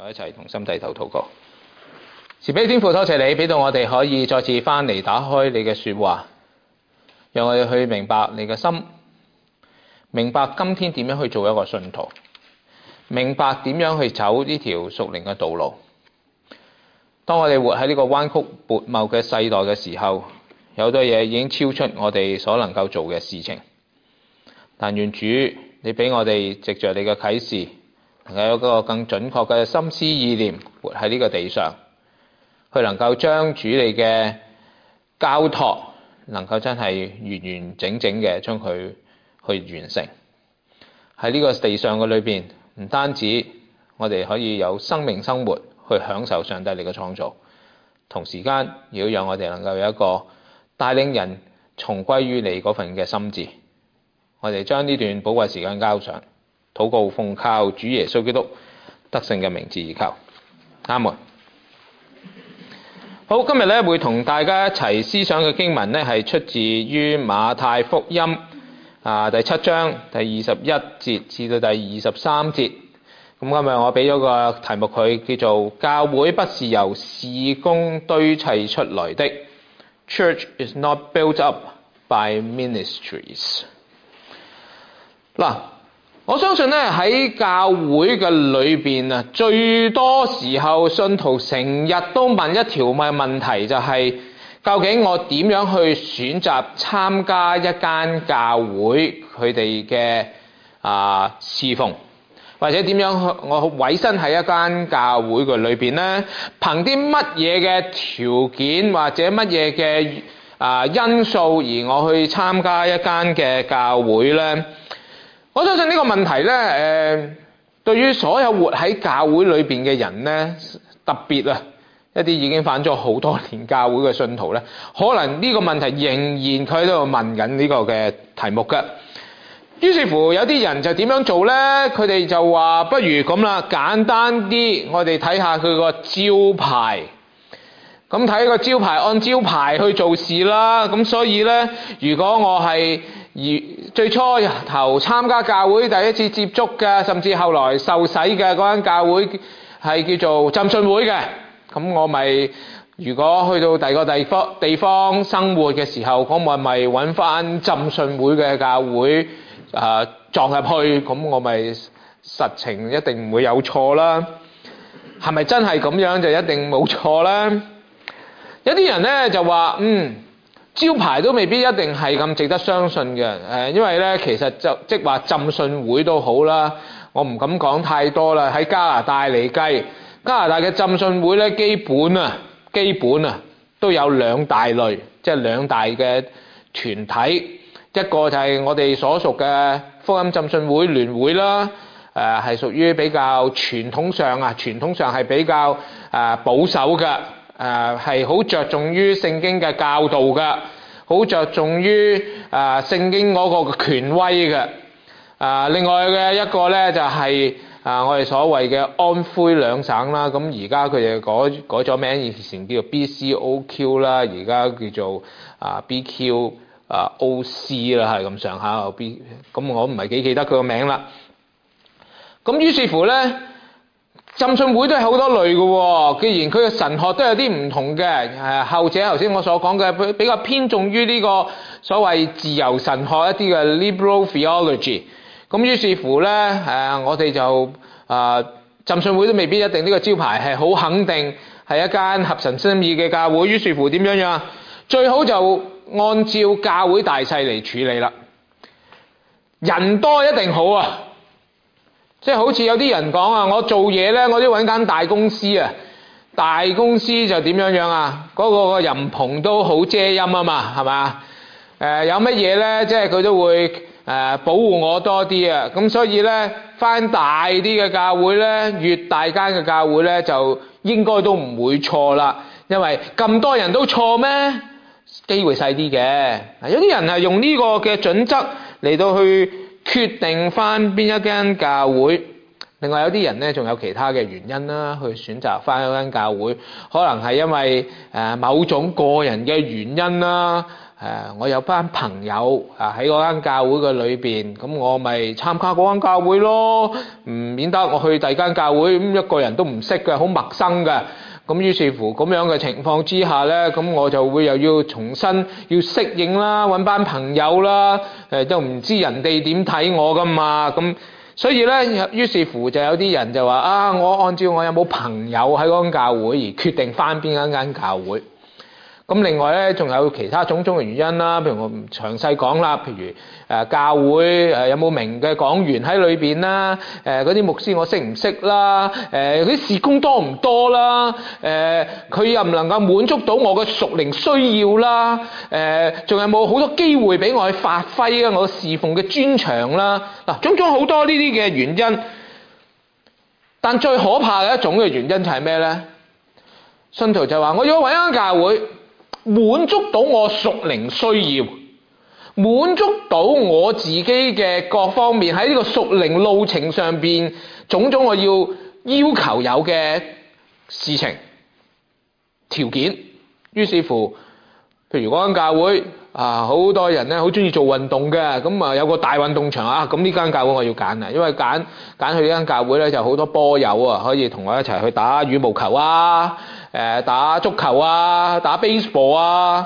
我一齊同心低頭禱告。慈悲天父，多謝你俾到我哋可以再次翻嚟打開你嘅說話，讓我哋去明白你嘅心，明白今天點樣去做一個信徒，明白點樣去走呢條屬靈嘅道路。當我哋活喺呢個彎曲悖謬嘅世代嘅時候，有好多嘢已經超出我哋所能夠做嘅事情，但願主你俾我哋藉着你嘅啟示，能夠有一個更準確嘅心思意念活喺呢個地上，佢能夠將主你嘅交託能夠真係完完整整嘅將佢去完成喺呢個地上嘅裏邊。唔單止我哋可以有生命生活去享受上帝你嘅創造，同時間亦都讓我哋能夠有一個帶領人重歸於你嗰份嘅心志。我哋將呢段寶貴時間交上，禱告奉靠主耶穌基督得勝嘅名字而求，阿門。好，今日咧會同大家一齊思想嘅經文咧係出自於馬太福音第7章第21節至到第23節。咁今日我俾咗個題目佢，叫做教會不是由事工堆砌出來的， Church is not built up by ministries。 嗱，我相信咧喺教會嘅裏邊啊，最多時候信徒成日都問一條問題，就係究竟我點樣去選擇參加一間教會佢哋嘅侍奉，或者點樣我委身喺一間教會嘅裏邊咧？憑啲乜嘢嘅條件或者乜嘢嘅因素而我去參加一間嘅教會咧？我相信呢個問題咧，對於所有活喺教會裏邊嘅人咧，特別一啲已經返咗好多年教會嘅信徒咧，可能呢個問題仍然佢喺度問緊呢個嘅題目嘅。於是乎有啲人就點樣做咧？佢哋就話不如咁啦，簡單啲，我哋睇下佢個招牌。咁睇個招牌，按招牌去做事啦。咁所以咧，如果我係最初頭參加教會第一次接觸嘅，甚至後來受洗嘅嗰間教會係叫做浸信會嘅，咁我咪如果去到第二個地方生活嘅時候，咁我咪揾翻浸信會嘅教會撞入去，咁我咪實情一定唔會有錯啦。係咪真係咁樣就一定冇錯啦？有啲人咧就話招牌都未必一定係咁值得相信嘅，因為咧其實就即係話浸信會都好啦，我唔敢講太多啦。喺加拿大嚟計，加拿大嘅浸信會咧基本都有兩大類，即係兩大嘅團體，一個就係我哋所屬嘅福音浸信會聯會啦，係屬於比較傳統上係比較保守嘅。係好着重於聖經嘅教導嘅，好着重於聖經嗰個權威嘅。另外嘅一個咧就係我哋所謂嘅安徽兩省啦。咁而家佢哋改咗名，以前叫做 BCOQ 啦，而家叫做BQOC 啦，係咁上下。咁我唔係幾記得佢個名啦。咁於是乎咧，浸信會都係好多類嘅喎。既然佢嘅神學都有啲唔同嘅，後者頭先我所講嘅比較偏重於呢個所謂自由神學一啲嘅 liberal theology。咁於是乎咧，我哋就浸信會都未必一定呢個招牌係好肯定係一間合神心意嘅教會。於是乎點樣樣？最好就按照教會大細嚟處理啦。人多一定好啊！即係好似有啲人講我做嘢咧，我都揾間大公司啊。大公司就點樣樣啊？嗰個人篷都好遮陰啊嘛，係嘛？有乜嘢咧？即係佢都會保護我多啲啊。咁所以咧，返大啲嘅教會咧，越大間嘅教會咧，就應該都唔會錯啦。因為咁多人都錯咩？機會細啲嘅。有啲人係用呢個嘅準則嚟到去決定翻邊一間教會。另外有啲人咧仲有其他嘅原因啦，去選擇翻一間教會，可能係因為某種個人嘅原因啦， 我有班朋友喺嗰間教會嘅裏邊，咁我咪參加嗰間教會咯，唔免得我去第二間教會，咁一個人都唔識嘅，好陌生嘅。咁於是乎咁樣嘅情況之下咧，咁我就會又要重新要適應啦，揾班朋友啦，都唔知人哋點睇我噶嘛，咁所以咧，於是乎就有啲人就話我按照我有冇朋友喺嗰間教會而決定返邊間教會。咁另外咧，仲有其他種種嘅原因啦，譬如我唔詳細講啦，譬如教會有冇名嘅講員喺裏邊啦，嗰啲牧師我識唔識啦，嗰啲事工多唔多啦，佢又唔能夠滿足到我嘅屬靈需要啦，仲有冇好多機會俾我去發揮我侍奉嘅專長啦，嗱，種種好多呢啲嘅原因。但最可怕嘅一種嘅原因就係咩咧？信徒就話我要揾一間教會滿足到我屬靈需要，滿足到我自己嘅各方面喺呢個屬靈路程上邊種種我要求有嘅事情條件。於是乎，譬如嗰間教會好多人咧好中意做運動嘅，咁有個大運動場咁呢間教會我要揀啦，因為揀去呢間教會咧就好多波友可以同我一齊去打羽毛球打足球打 baseball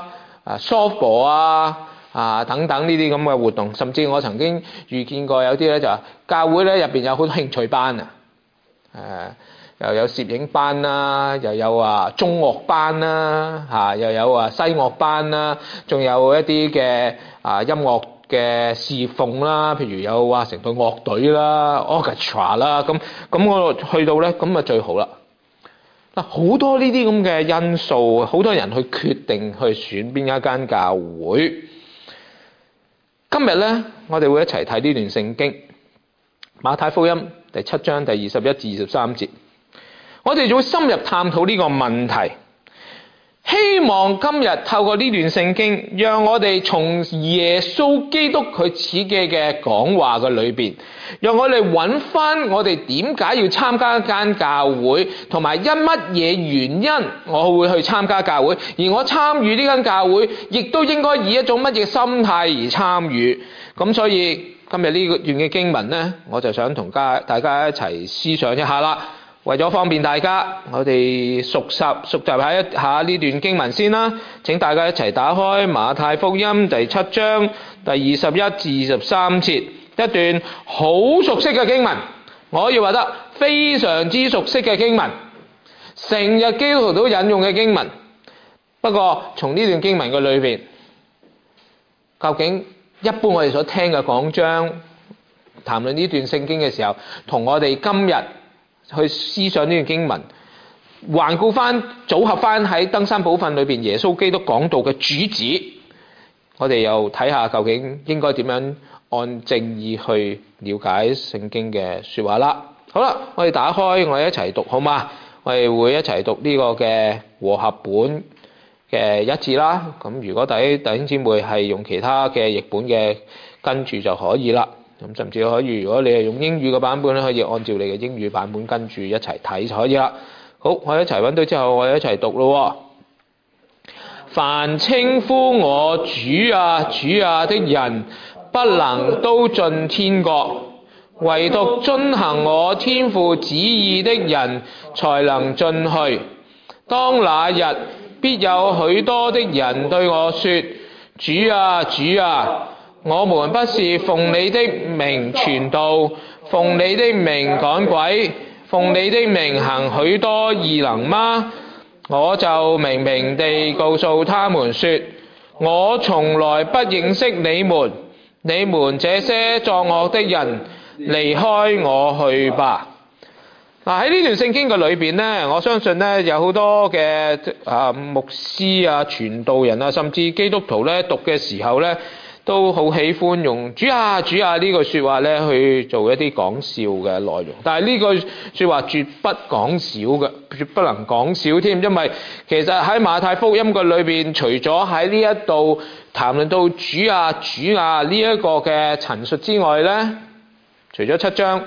softball 等等呢啲咁嘅活動，甚至我曾經遇見過有啲咧就教會咧入邊有好多興趣班又有攝影班啦，又有中樂班啦，又有西樂班啦，仲有一啲嘅音樂嘅侍奉啦，譬如有成隊樂隊啦 orchestra 啦，咁我去到咧咁最好啦。好多呢啲咁嘅因素，好多人去決定去選邊一間教會。今日咧，我哋會一齊睇呢段聖經，馬太福音第7章第21至23節。我哋就會深入探討呢個問題，希望今日透過呢段聖經，讓我哋從耶穌基督佢自己嘅講話嘅裏邊，讓我哋揾翻我哋點解要參加一間教會，同埋因乜嘢原因我會去參加教會，而我參與呢間教會亦都應該以一種乜嘢心態而參與。咁所以今日呢段嘅經文呢，我就想同大家一齊思想一下啦。為咗方便大家，我哋熟習一下呢段經文先啦。請大家一齊打開馬太福音第7章第21至23節，一段好熟悉嘅經文，我可以話得非常之熟悉嘅經文，成日基督徒都引用嘅經文。不過從呢段經文嘅裏邊，究竟一般我哋所聽嘅講章談論呢段聖經嘅時候，同我哋今日去思想呢段經文，環顧翻組合翻喺登山寶訓裏邊耶穌基督講道嘅主旨，我哋又睇下究竟應該點樣按正義去了解聖經嘅說話啦。好啦，我哋打開，我哋一齊讀好嗎？我哋會一齊讀呢個嘅和合本嘅一致啦。咁如果弟兄姊妹係用其他嘅譯本嘅，跟住就可以啦。咁甚至可以，如果你係用英語嘅版本咧，可以按照你嘅英語版本跟住一齊睇就可以啦。好，我哋一齊揾到之後，我哋一齊讀咯。凡稱呼我主啊主啊的人，不能都進天國，唯獨遵行我天父旨意的人，才能進去。當那日，必有許多的人對我說：主啊主啊，我們不是奉你的名傳道，奉你的名趕鬼，奉你的名行許多異能嗎？我就明明地告訴他們說：我從來不認識你們，你們這些作惡的人，離開我去吧。喺呢段聖經嘅裏邊呢，我相信呢有好多嘅牧師傳道人甚至基督徒呢讀嘅時候呢，都好喜歡用主啊主啊呢句說話咧去做一啲講笑嘅內容，但係呢句說話絕不講笑嘅，絕不能講笑添，因為其實喺馬太福音嘅裏邊，除咗喺呢一度談論到主啊主啊呢一個嘅陳述之外咧，除咗7章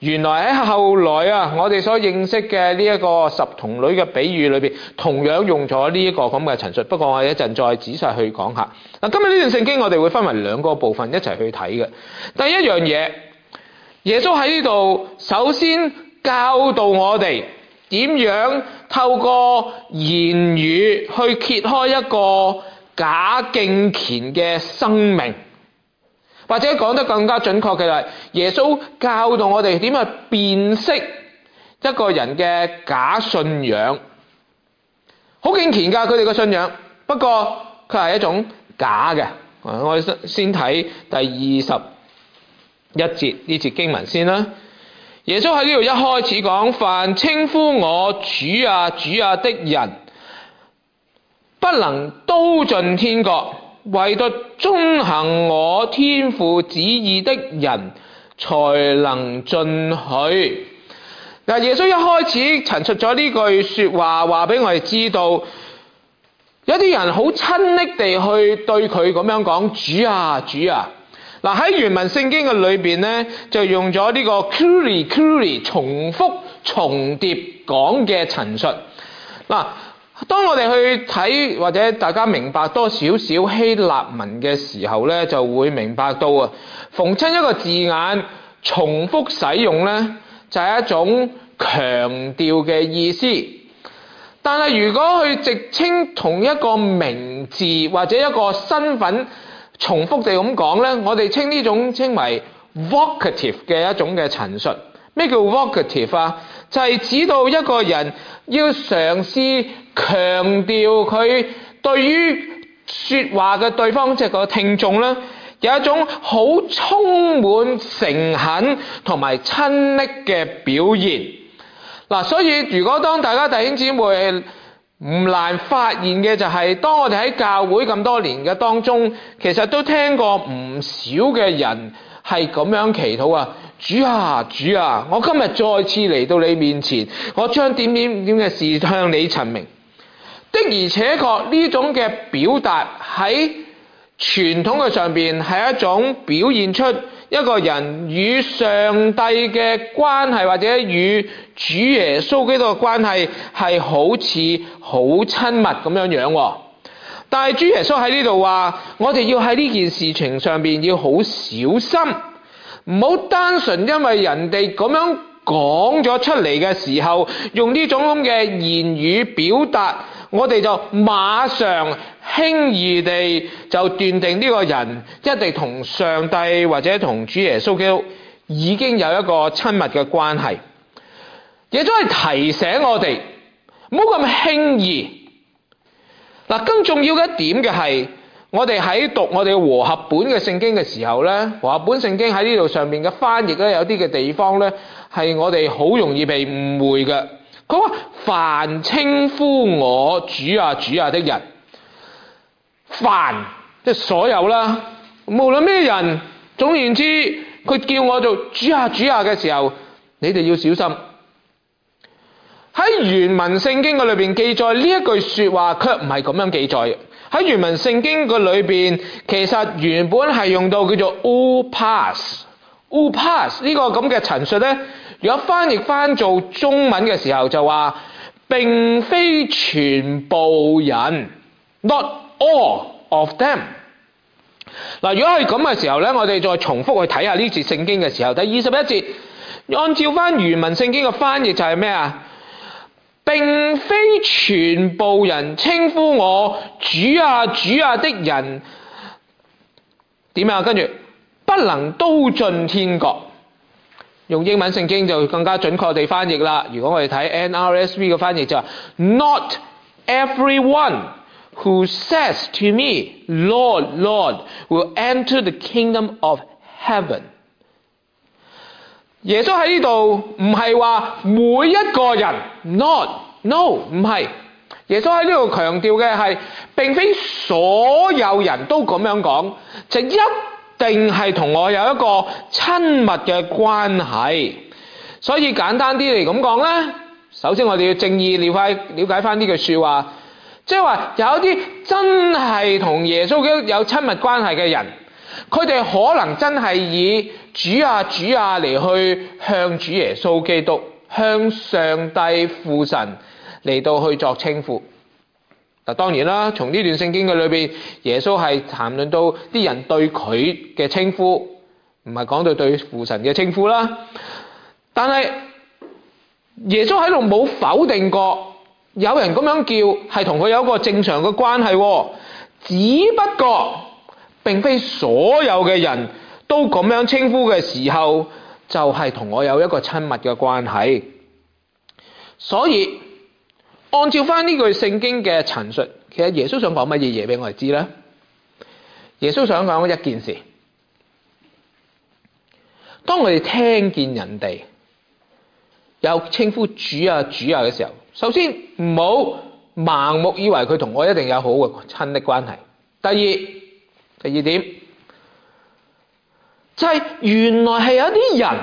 原來喺後來啊，我哋所認識嘅呢一個十童女嘅比喻裏邊，同樣用咗呢一個咁嘅陳述。不過我哋一陣再仔細去講下。嗱，今日呢段聖經我哋會分為兩個部分一齊去睇嘅。第一樣嘢，耶穌喺呢度首先教導我哋點樣透過言語去揭開一個假敬虔嘅生命。或者講得更加準確嘅係，耶穌教導我哋點去辨識一個人嘅假信仰。好敬虔㗎佢哋嘅信仰，不過佢係一種假嘅。我哋先睇第21節呢節經文先啦。耶穌喺呢度一開始講，凡稱呼我主啊主啊的人，不能都進天國，唯獨遵行我天父旨意的人才能進去。嗱，耶穌一開始陳述咗呢句說話，話俾我哋知道，有啲人好親昵地去對佢咁樣講主啊主啊。嗱，喺原文聖經嘅裏邊咧，就用咗呢個 curly 重複重疊講嘅陳述。嗱，當我哋去睇或者大家明白多少少希臘文嘅時候咧，就會明白到啊，逢親一個字眼重複使用咧，就係一種強調嘅意思。但係如果去直稱同一個名字或者一個身份重複地咁講咧，我哋稱呢種稱為 vocative 嘅一種嘅陳述。咩叫 vocative 啊？就係指到一個人要嘗試強調佢對於說話嘅對方，即係個聽眾咧，有一種好充滿誠懇同埋親昵嘅表現。嗱，所以如果當大家弟兄姊妹唔難發現嘅就係，當我哋喺教會咁多年嘅當中，其實都聽過唔少嘅人係咁樣祈禱啊，主啊主啊，我今日再次嚟到你面前，我將點點點嘅事向你陳明。的而且確呢種嘅表達喺傳統嘅上邊係一種表現出一個人與上帝嘅關係，或者與主耶穌基督嘅關係係好似好親密咁樣樣。但係主耶穌喺呢度話，我哋要喺呢件事情上邊要好小心，唔好單純因為人哋咁樣講咗出嚟嘅時候，用呢種咁嘅言語表達，我哋就馬上輕易地就斷定呢個人一定同上帝或者同主耶穌基督已經有一個親密嘅關係。亦都係提醒我哋唔好咁輕易。嗱，更重要嘅一點嘅係，我哋喺讀我哋和合本嘅聖經嘅時候咧，和合本聖經喺呢度上面嘅翻譯咧，有啲嘅地方咧係我哋好容易被誤會嘅。佢話凡稱呼我主啊主啊的人，凡即係所有啦，無論咩人，總言之，佢叫我做主啊主啊嘅時候，你哋要小心。喺原文聖經嘅裏邊記載呢一句說話，卻唔係咁樣記載嘅。喺原文聖經嘅裏邊，其實原本係用到叫做 upas 呢個咁嘅陳述咧。如果翻譯翻做中文嘅時候，就話並非全部人 ，not all of them。嗱，如果係咁嘅時候咧，我哋再重複去睇下呢節聖經嘅時候，第21節，按照翻原文聖經嘅翻譯就係咩啊？並非全部人稱呼我主啊主啊的人，點啊？跟住不能都進天國。用英文聖經就更加準確地翻譯啦。如果我哋睇 NRSV 嘅翻譯就係 Not everyone who says to me, Lord, Lord, will enter the kingdom of heaven。耶穌喺呢度唔係話每一個人 no 唔係。耶穌喺呢度強調嘅係並非所有人都咁樣講，就一定係同我有一個親密嘅關係。所以簡單啲嚟咁講咧，首先我哋要正意了解翻呢句說話，即係話有啲真係同耶穌有親密關係嘅人， 佢哋可能真係以主啊主啊嚟去向主耶穌基督、向上帝父神嚟到去作稱呼。嗱，當然啦，從呢段聖經嘅裏邊，耶穌係談論到啲人對佢嘅稱呼，唔係講到對父神嘅稱呼啦。但係耶穌喺度冇否定過有人咁樣叫係同佢有一個正常嘅關係，只不過並非所有嘅人都咁樣稱呼嘅時候，就係同我有一個親密嘅關係。所以按照翻呢句聖經嘅陳述，其實耶穌想講乜嘢嘢俾我哋知呢？耶穌想講一件事，當我哋聽見人哋有稱呼主啊主啊嘅時候，首先唔好盲目以為佢同我一定有好嘅親昵關係。第二點就係原來係有啲人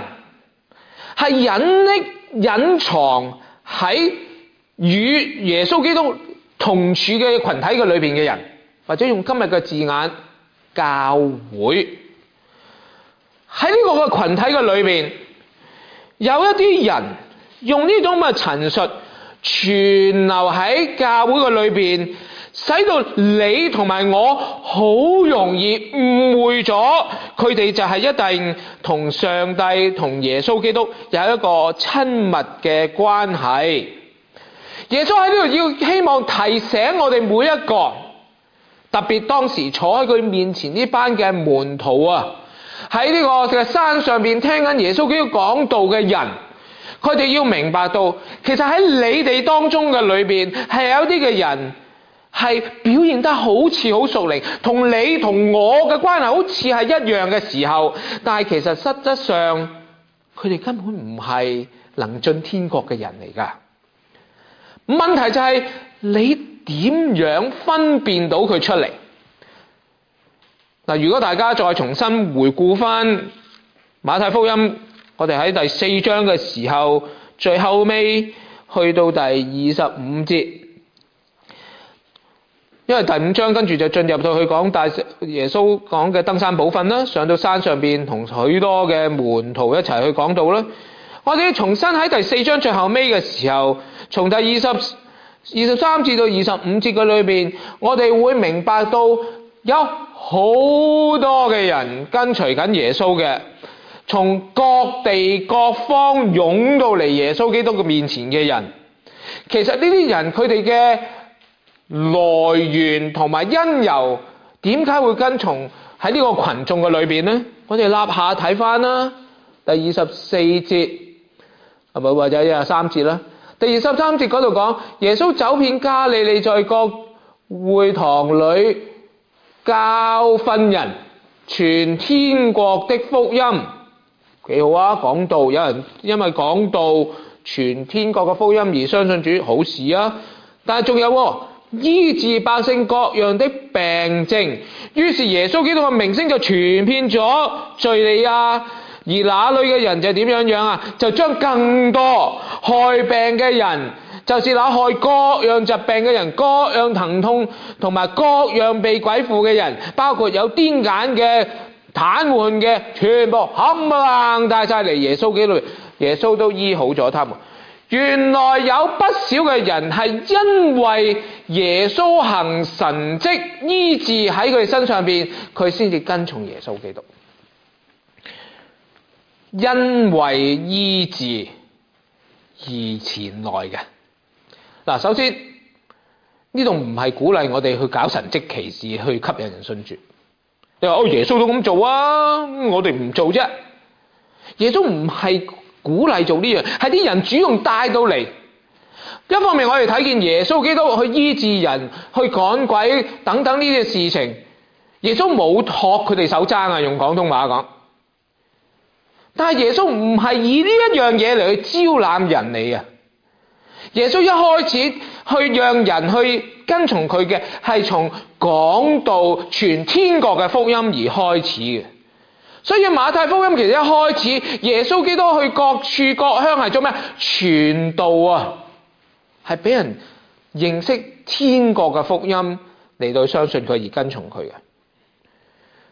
係隱藏喺與耶穌基督同處嘅群體嘅裏邊嘅人，或者用今日嘅字眼，教會喺呢個嘅群體嘅裏邊，有一啲人用呢種嘅陳述存留喺教會嘅裏邊，使到你同埋我好容易誤會咗佢哋就係一定同上帝同耶穌基督有一個親密嘅關係。耶穌喺呢度要希望提醒我哋每一個，特別當時坐喺佢面前呢班嘅門徒啊，喺呢個嘅山上邊聽緊耶穌基督講道嘅人，佢哋要明白到，其實喺你哋當中嘅裏邊係有啲嘅人係表現得好似好屬靈，同你同我嘅關係好似係一樣嘅時候，但係其實實質上佢哋根本唔係能進天國嘅人嚟㗎。問題就係你點樣分辨到佢出嚟？嗱，如果大家再重新回顧翻馬太福音，我哋喺第4章嘅時候，最後尾去到第25節，因為第5章跟住就進入到去講大耶穌講嘅登山寶訓啦，上到山上邊同許多嘅門徒一齊去講道啦。我哋要重新喺第4章最後尾嘅時候，從第23節到25節嘅裏邊，我哋會明白到有好多嘅人跟隨緊耶穌嘅，從各地各方湧到嚟耶穌基督嘅面前嘅人。其實呢啲人佢哋嘅來源同埋因由，點解會跟從喺呢個群眾嘅裏邊呢？我哋立下睇翻啦，第24節或者23節啦。第23節嗰度講，耶穌走遍加利利，在各會堂裏教訓人，傳天國的福音。幾好啊！講道，有人因為講道傳天國嘅福音而相信主，好事啊！但係仲有醫治百姓各樣的病症，於是耶穌基督嘅名聲就傳遍咗敘利亞。而那裏嘅人就點樣啊？就將更多害病嘅人，就是那害各樣疾病嘅人、各樣疼痛同埋各樣被鬼附嘅人，包括有癲癇嘅、癱瘓嘅，全部冚唪唥帶晒嚟耶穌基督，耶穌都醫好咗他們。原來有不少嘅人係因為耶穌行神蹟醫治喺佢哋身上邊，佢先至跟從耶穌基督。因為醫治而前來嘅。嗱，首先呢度唔係鼓勵我哋去搞神蹟奇事去吸引人信主。你話耶穌都咁做啊，我哋唔做啫。耶穌唔係鼓勵做呢樣，係啲人主動帶到嚟。一方面我哋睇見耶穌基督去醫治人、去趕鬼等等呢啲事情，耶穌冇托佢哋手踭啊，用廣東話講。但係耶穌唔係以呢一樣嘢嚟去招攬人嚟啊！耶穌一開始去讓人去跟從佢嘅，係從講道傳天國嘅福音而開始嘅。所以馬太福音其實一開始，耶穌基督去各處各鄉係做咩？傳道啊，係俾人認識天國嘅福音，嚟到相信佢而跟從佢嘅。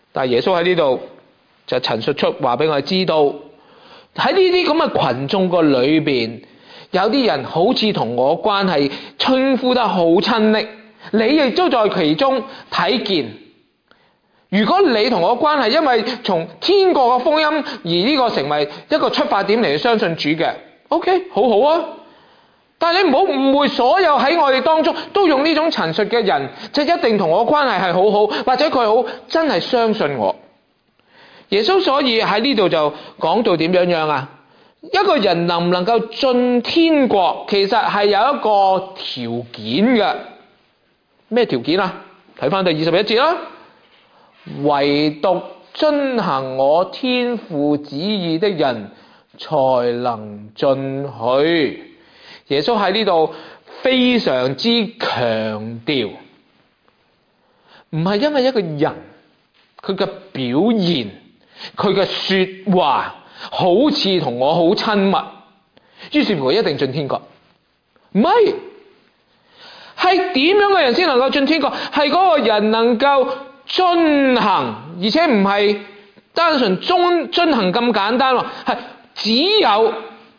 但係耶穌喺呢度就陳述出話俾我哋知道，喺呢啲咁嘅群眾個裏邊，有啲人好似同我關係稱呼得好親昵，你亦都在其中睇見。如果你同我關係因為從天國嘅福音而呢個成為一個出發點嚟去相信主嘅 ，OK， 好好啊。但係你唔好誤會，所有喺我哋當中都用呢種陳述嘅人，就一定同我關係係好好，或者佢好真係相信我。耶穌所以喺呢度就講到點樣啊？一個人能唔能夠進天國，其實係有一個條件嘅。咩條件啊？睇翻第21節啦。唯獨遵行我天父旨意的人，才能進去。耶穌喺呢度非常之強調，唔係因為一個人佢嘅表現，佢嘅說話好似同我好親密，於是乎一定進天國。唔係，係點樣嘅人先能夠進天國？係嗰個人能夠遵行，而且唔係單純遵行咁簡單喎，係只有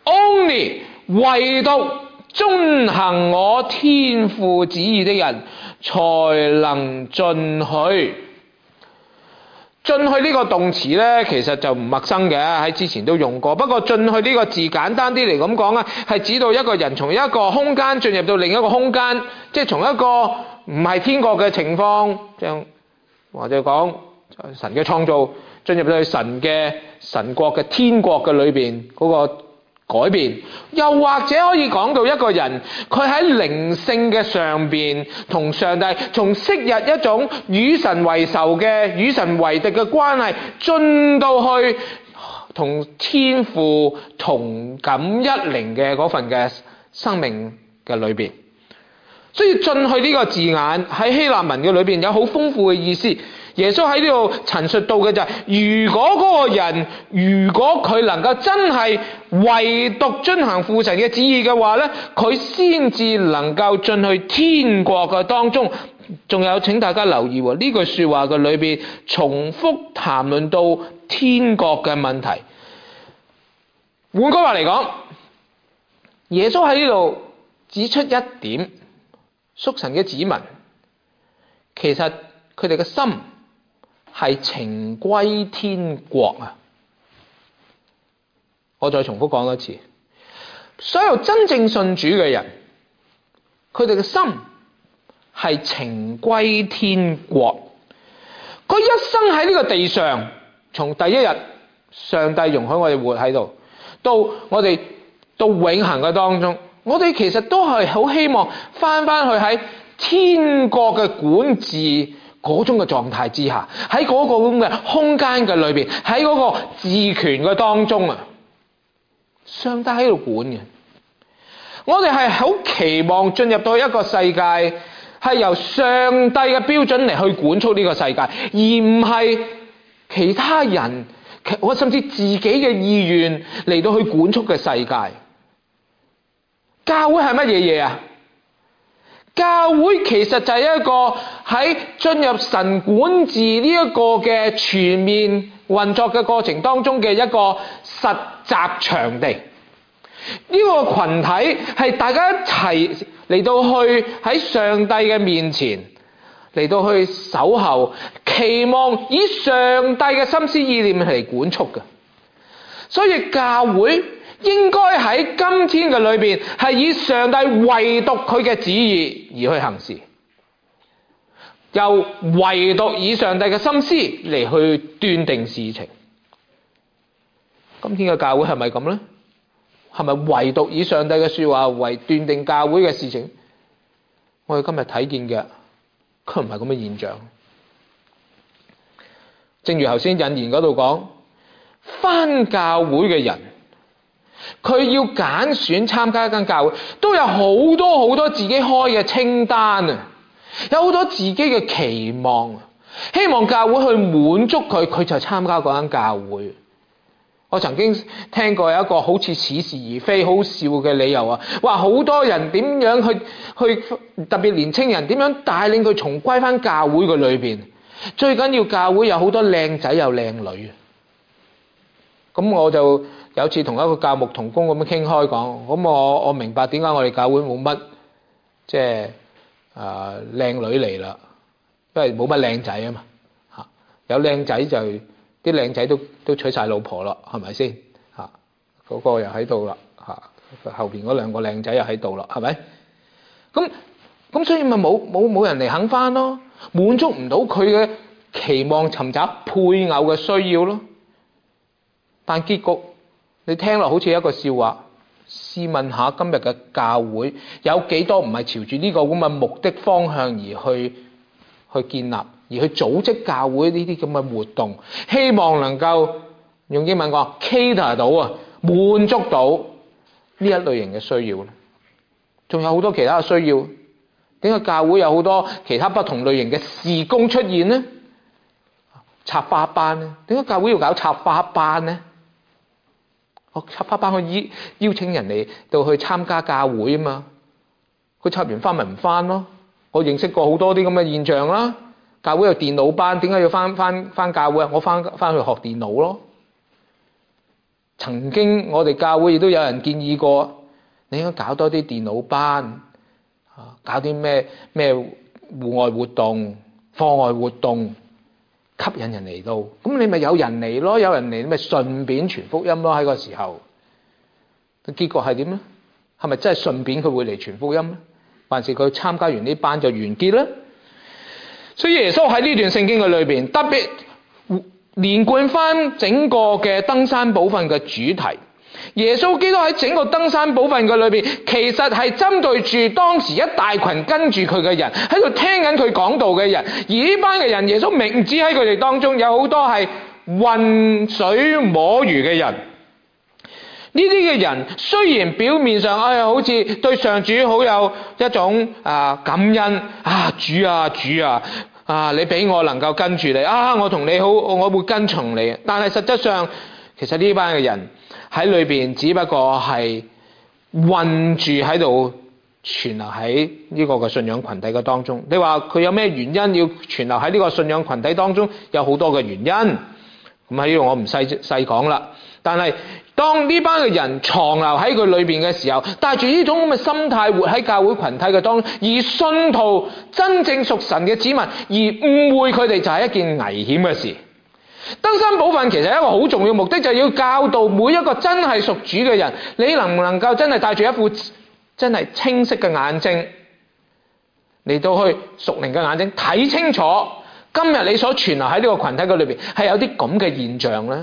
only 唯獨遵行我天父旨意的人，才能進去。進去呢個動詞呢，其實就唔陌生嘅，喺之前都用過。不過進去呢個字簡單啲嚟咁講啊，係指到一個人從一個空間進入到另一個空間，即係從一個唔係天國嘅情況，或者講神嘅創造進入到神國嘅天國嘅裏邊嗰個改變，又或者可以講到一個人佢喺靈性嘅上邊同上帝從昔日一種與神為仇嘅與神為敵嘅關係，進到去同天父同感一靈嘅嗰份嘅生命嘅裏邊。所以進去呢個字眼喺希臘文嘅裏邊有好豐富嘅意思。耶穌喺呢度陳述到嘅就係，如果嗰個人如果佢能夠真係唯獨遵行父神嘅旨意嘅話呢，佢先至能夠進去天國嘅當中。仲有請大家留意呢句說話嘅裏邊重複談論到天國嘅問題。換句話嚟講，耶穌喺呢度指出一點，屬神嘅子民其實佢哋嘅心係情歸天國啊！我再重複講一次，所有真正信主嘅人，佢哋嘅心係情歸天國。佢一生喺呢個地上，從第一日上帝容許我哋活喺度，到我哋到永恆嘅當中，我哋其實都係好希望翻去喺天國嘅管治嗰種嘅狀態之下，喺嗰個咁嘅空間嘅裏邊，喺嗰個治權嘅當中啊，上帝喺度管嘅。我哋係好期望進入到一個世界，係由上帝嘅標準嚟去管束呢個世界，而唔係其他人，我甚至自己嘅意願嚟到去管束嘅世界。教會係乜嘢啊？教會其實就係一個喺進入神管治呢一個嘅全面運作嘅過程當中嘅一個實習場地。呢個群體係大家一齊嚟到去喺上帝嘅面前嚟到去守候，期望以上帝嘅心思意念嚟管束嘅。所以教會應該喺今天嘅裏邊係以上帝唯獨佢嘅旨意而去行事，又唯獨以上帝嘅心思嚟去斷定事情。今天嘅教會係咪咁呢？係咪唯獨以上帝嘅說話為斷定教會嘅事情？我哋今日睇見嘅佢唔係咁嘅現象。正如頭先引言嗰度講，返教會嘅人，佢要揀選參加一間教會，都有好多自己開嘅清單啊，有好多自己嘅期望，希望教會去滿足佢，佢就參加嗰間教會。我曾經聽過有一個好似似是而非好笑嘅理由啊，話好多人點樣去特別年青人點樣帶領佢重歸翻教會嘅裏邊， 最緊要教會有好多靚仔有靚女。咁我就有次同一個教牧同工咁樣傾開講，咁我明白點解我哋教會冇乜即係靚女嚟啦，因為冇乜靚仔啊嘛嚇。有靚仔就啲靚仔都娶晒老婆啦，係咪先嚇？嗰個又喺度啦嚇，後邊嗰兩個靚仔又喺度啦，係咪？咁所以咪冇人嚟肯返咯，滿足唔到佢嘅期望，尋找配偶嘅需要咯。但結局你聽落好似一個笑話。試問下今日嘅教會有幾多唔係朝住呢個咁嘅目的方向而去建立，而去組織教會呢啲咁嘅活動，希望能夠用英文講 cater 到啊，滿足到呢一類型嘅需要咧。仲有好多其他嘅需要，點解教會有好多其他不同類型嘅事工出現呢？插花班咧，點解教會要搞插花班呢？插花班可以邀請人嚟到去參加教會啊嘛，佢插完花咪唔返咯。我認識過好多啲咁嘅現象啦。教會有電腦班，點解要返教會啊？我返去學電腦咯。曾經我哋教會亦都有人建議過，你應該搞多啲電腦班，搞啲咩戶外活動、課外活動，吸引人嚟到，咁你咪有人嚟咯，有人嚟你咪順便傳福音咯。喺個時候，結果係點咧？係咪真係順便佢會嚟傳福音咧？還是佢參加完呢班就完結咧？所以耶穌喺呢段聖經嘅裏邊，特別連貫翻整個嘅登山寶訓嘅主題。耶穌基督喺整個登山寶訓嘅裏邊，其實係針對住當時一大群跟住佢嘅人，喺度聽緊佢講道嘅人。而呢班嘅人，耶穌明知喺佢哋當中有好多係渾水摸魚嘅人。呢啲嘅人雖然表面上好似對上主好有一種感恩主啊，你俾我能夠跟住你我同你好，我會跟從你。但係實質上，其實呢班嘅人喺裏邊只不過係混住喺度存留喺呢個嘅信仰群體嘅當中。你話佢有咩原因要存留喺呢個信仰群體當中？有好多嘅原因。咁喺呢度我唔細講啦。但係當呢班嘅人藏留喺佢裏邊嘅時候，帶住呢種咁嘅心態活喺教會群體嘅當中，而信徒真正屬神嘅子民而誤會佢哋，就係一件危險嘅事。登山寶訓其實一個好重要目的，就係要教導每一個真係屬主嘅人，你能唔能夠真係帶住一副真係清晰嘅眼睛嚟到去屬靈嘅眼睛睇清楚，今日你所存留喺呢個群體嘅裏邊係有啲咁嘅現象咧，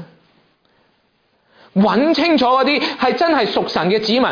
揾清楚嗰啲係真係屬神嘅子民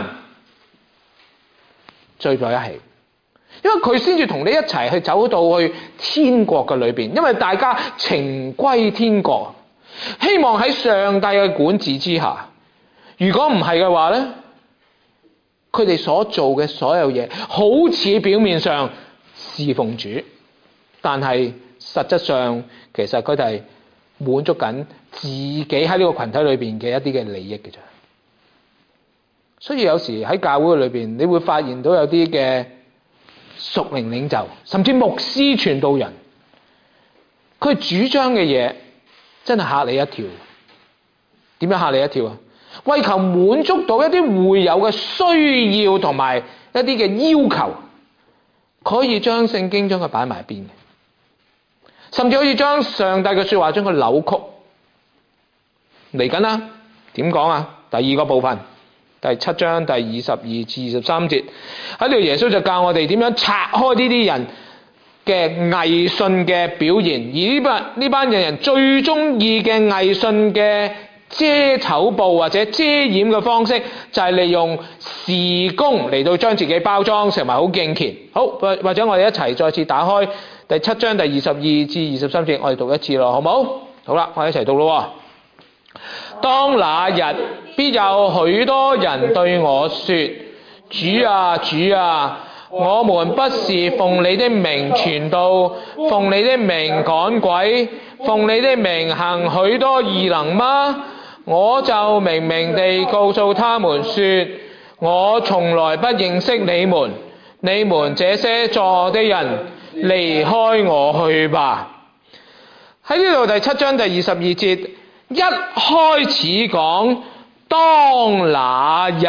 聚在一起，因為佢先至同你一齊去走到去天國嘅裏邊，因為大家情歸天國，希望喺上帝嘅管治之下。如果唔係嘅話咧，佢哋所做嘅所有嘢好似表面上侍奉主，但係實質上其實佢哋係滿足緊自己喺呢個群體裏邊嘅一啲嘅利益嘅啫。所以有時喺教會裏邊，你會發現到有啲嘅屬靈領袖，甚至牧師傳道人，佢主張嘅嘢真係嚇你一跳。點樣嚇你一跳啊？為求滿足到一啲會友嘅需要同埋一啲嘅要求，可以將聖經將佢擺埋一邊嘅，甚至可以將上帝嘅說話將佢扭曲。嚟緊啦，點講啊？第二個部分，第7章第22至23節，喺度耶穌就教我哋點樣拆開呢啲人嘅偽信嘅表現。而呢班人最中意嘅偽信嘅遮醜布或者遮掩嘅方式，就係利用事工嚟到將自己包裝成為好敬虔。好，或者我哋一齊再次打開第7章第22至23節，我哋讀一次咯，好唔好？好啦，我哋一齊讀咯。當那日，必有許多人對我說：主啊，主啊，我們不是奉你的名傳道，奉你的名趕鬼，奉你的名行許多異能嗎？我就明明地告訴他們說：我從來不認識你們，你們這些作惡的人，離開我去吧。 喺呢度第7章第22節，一開始講當那日，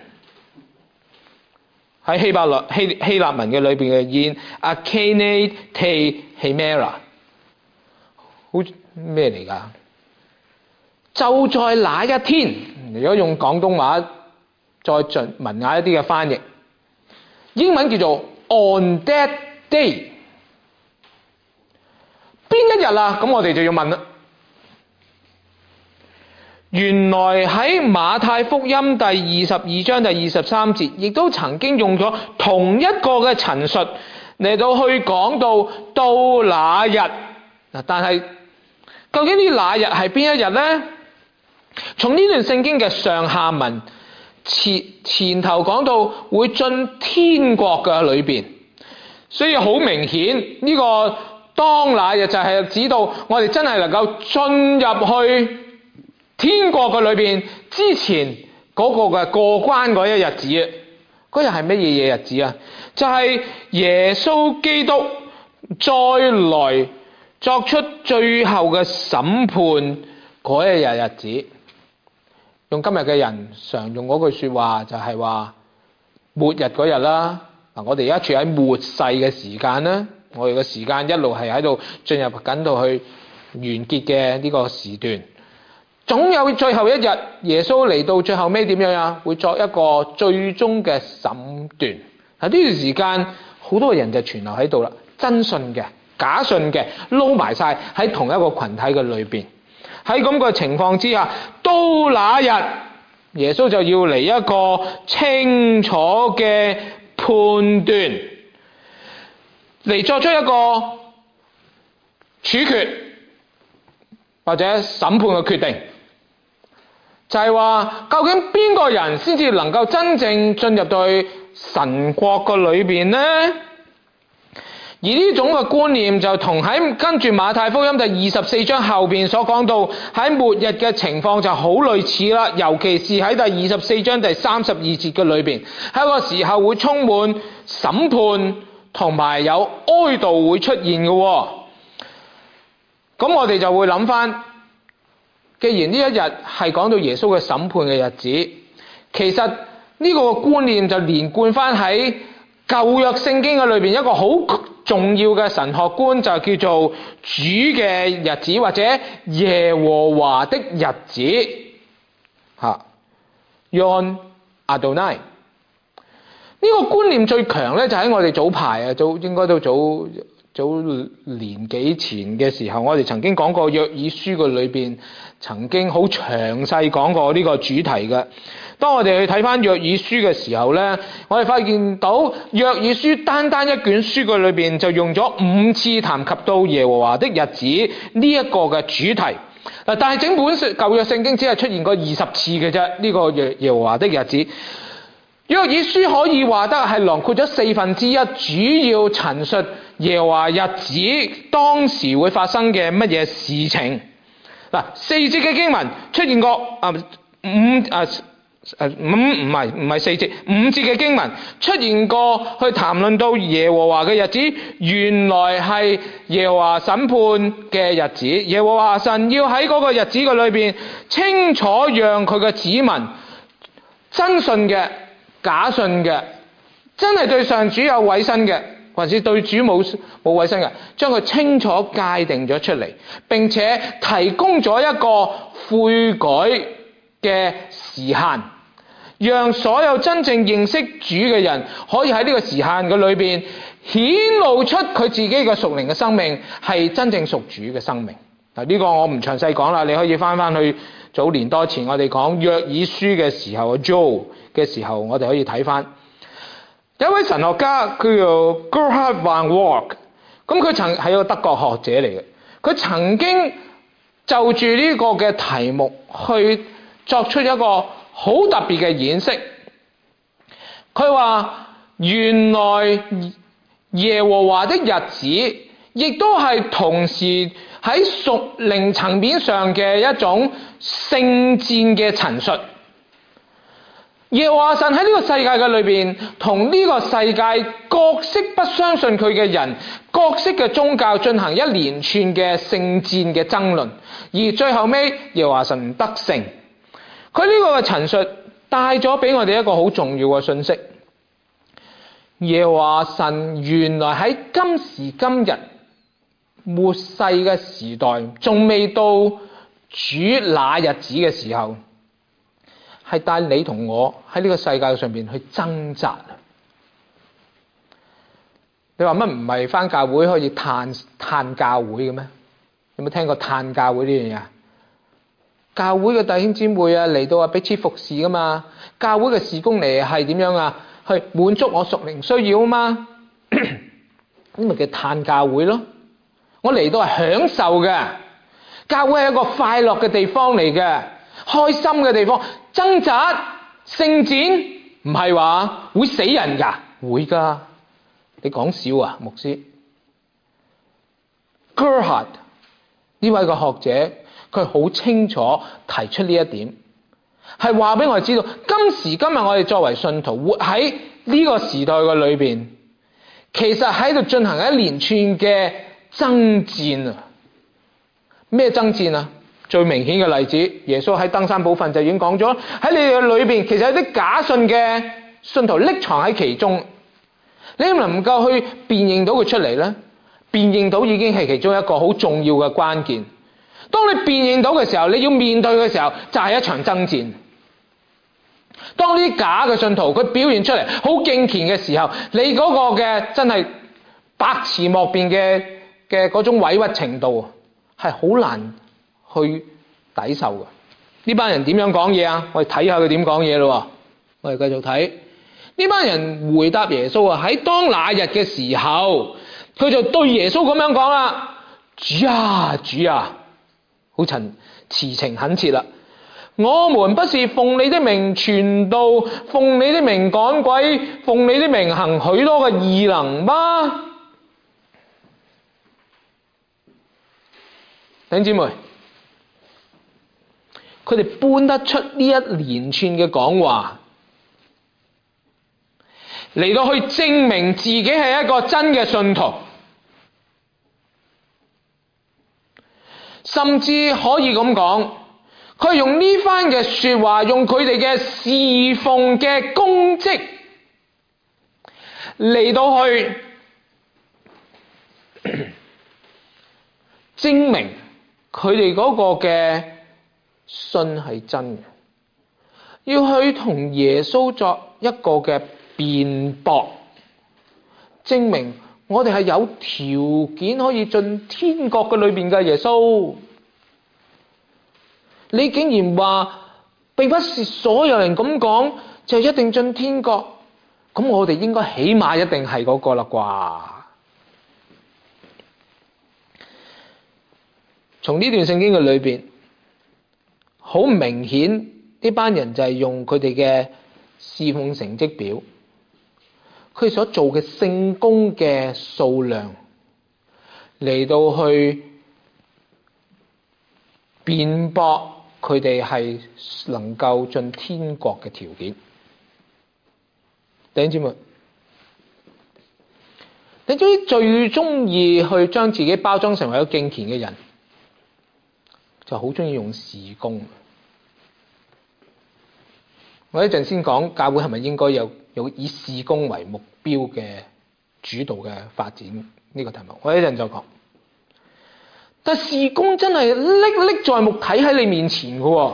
喺希臘文嘅裏邊嘅現 Akane te Hemera， 好咩嚟㗎？就在那一天，如果用廣東話再盡文雅一啲嘅翻譯，英文叫做 on that day， 邊一日啊？咁我哋就要問啦。原來喺馬太福音第22章第23節，亦都曾經用咗同一個嘅陳述嚟到去講到那日。但係究竟呢那日係邊一日呢？從呢段聖經嘅上下文前頭講到會進天國嘅裏邊，所以好明顯呢個當那日就係指到我哋真係能夠進入去天國嘅裏邊之前嗰個嘅過關嗰一日子。嗰日係乜嘢日子啊？就係耶穌基督再來作出最後嘅審判嗰一日子。用今日嘅人常用嗰句說話就係話末日嗰日啦。嗱，我哋而家處喺末世嘅時間啦，我哋嘅時間一路係喺度進入緊到去完結嘅呢個時段，總有最後一日耶穌嚟到最後尾點樣啊？會作一個最終嘅審斷。嗱，呢段時間好多人就存留喺度啦，真信嘅、假信嘅撈埋晒喺同一個群體嘅裏邊。喺咁嘅情況之下，到那日耶穌就要嚟一個清楚嘅判斷，嚟作出一個處決或者審判嘅決定，就係話究竟邊個人先至能夠真正進入到神國嘅裏邊呢？而呢種嘅觀念就同喺跟住馬太福音第24章後邊所講到喺末日嘅情況就好類似啦，尤其是喺第24章第32節嘅裏邊，喺個時候會充滿審判同埋有哀悼會出現嘅。咁我哋就會諗翻，既然呢一日係講到耶穌嘅審判嘅日子，其實呢個觀念就連貫翻喺舊約聖經嘅裏邊一個好重要嘅神學觀，就叫做主嘅日子或者耶和華的日子。Yom Adonai 呢個觀念最強咧，就喺我哋早排啊，應該都早年幾前嘅時候，我哋曾經講過約珥書嘅裏邊，曾經好詳細講過呢個主題嘅。當我哋去睇翻約珥書嘅時候咧，我哋發現到約珥書單一卷書嘅裏邊就用咗5次談及到耶和華的日子呢一個嘅主題。但係整本舊約聖經只係出現過20次嘅啫，呢個耶和華的日子。約珥書可以話得係囊括咗1/4，主要陳述耶和華日子當時會發生嘅乜嘢事情。4節嘅經文出現過唔係4節，5節嘅經文出現過去談論到耶和華嘅日子，原來係耶和華審判嘅日子。耶和華神要喺嗰個日子嘅裏邊清楚讓佢嘅子民真信嘅、假信嘅，真係對上主有委身嘅，或者對主冇委身嘅，將佢清楚界定咗出嚟，並且提供咗一個悔改嘅時限，讓所有真正認識主嘅人可以喺呢個時限嘅裏邊顯露出佢自己嘅屬靈嘅生命係真正屬主嘅生命。呢個我唔詳細講啦，你可以翻去早年多前我哋講約珥書嘅時候 Joel 嘅時候，我哋可以睇翻。有一位神學家叫做 Gerhard von Walk， 咁佢係一個德國學者嚟嘅，佢曾經就住呢個嘅題目去作出一個好特別嘅演釋。佢話原來耶和華的日子亦都係同時喺屬靈層面上嘅一種聖戰嘅陳述。 耶和華神喺呢個世界嘅裏邊，同呢個世界各式不相信佢嘅人、各式嘅宗教進行一連串嘅聖戰嘅爭論，而最後尾耶和華神唔得勝。佢呢個嘅陳述帶咗俾我哋一個好重要嘅信息。耶和華神原來喺今時今日末世嘅時代，仲未到主那日子嘅時候，係帶你同我喺呢個世界上邊去掙扎。你話乜唔係返教會可以嘆教會嘅咩？有冇聽過嘆教會呢樣嘢？教會嘅弟兄姊妹啊，嚟到啊彼此服侍噶嘛。教會嘅事工嚟係點樣啊？去滿足我屬靈需要啊嘛。咁咪叫嘆教會咯。我嚟到係享受嘅。教會係一個快樂嘅地方嚟嘅，開心嘅地方。掙扎聖戰唔係話會死人㗎，會㗎。你講笑啊，牧師 Gerhard 呢位個學者，佢好清楚提出呢一點，係話俾我哋知道，今時今日我哋作為信徒活喺呢個時代嘅裏邊，其實喺度進行一連串嘅爭戰啊！咩爭戰啊？最明顯嘅例子，耶穌喺登山寶訓就已經講咗，喺你哋嘅裏邊，其實有啲假信嘅信徒匿藏喺其中。你能夠去辨認到佢出嚟呢？辨認到已經係其中一個好重要嘅關鍵。當你辨認到嘅時候，你要面對嘅時候，就係一場爭戰。當呢啲假嘅信徒佢表現出嚟好敬虔嘅時候，你嗰個嘅真係百詞莫辯嘅嗰種委屈程度，係好難去抵受嘅。呢班人點樣講嘢啊？我哋睇下佢點講嘢咯。我哋繼續睇。呢班人回答耶穌啊，喺當那日嘅時候，佢就對耶穌咁樣講啦：主啊，主啊，好慈情懇切啦！我們不是奉你的名傳道，奉你的名趕鬼，奉你的名行許多嘅異能嗎？弟兄姊妹，佢哋搬得出呢一連串嘅講話，嚟到去證明自己係一個真嘅信徒，甚至可以咁講，佢用呢番嘅說話，用佢哋嘅侍奉嘅功績嚟到去證明佢哋嗰個嘅信係真嘅，要去同耶穌作一個嘅辯駁，證明我哋係有條件可以進天國嘅裏邊嘅。耶穌，你竟然話並不是所有人咁講就一定進天國，咁我哋應該起碼一定係嗰個啦啩？從呢段聖經嘅裏邊，好明顯呢班人就係用佢哋嘅侍奉成績表，佢所做嘅聖工嘅數量嚟到去辯駁佢哋係能夠進天國嘅條件。弟兄姊妹，你最中意去將自己包裝成為一個敬虔嘅人，就好中意用事工。我一陣先講教會係咪應該有以事工為目標嘅主導嘅發展呢個題目，我一陣就講。但事工真係歷歷在目，睇喺你面前嘅，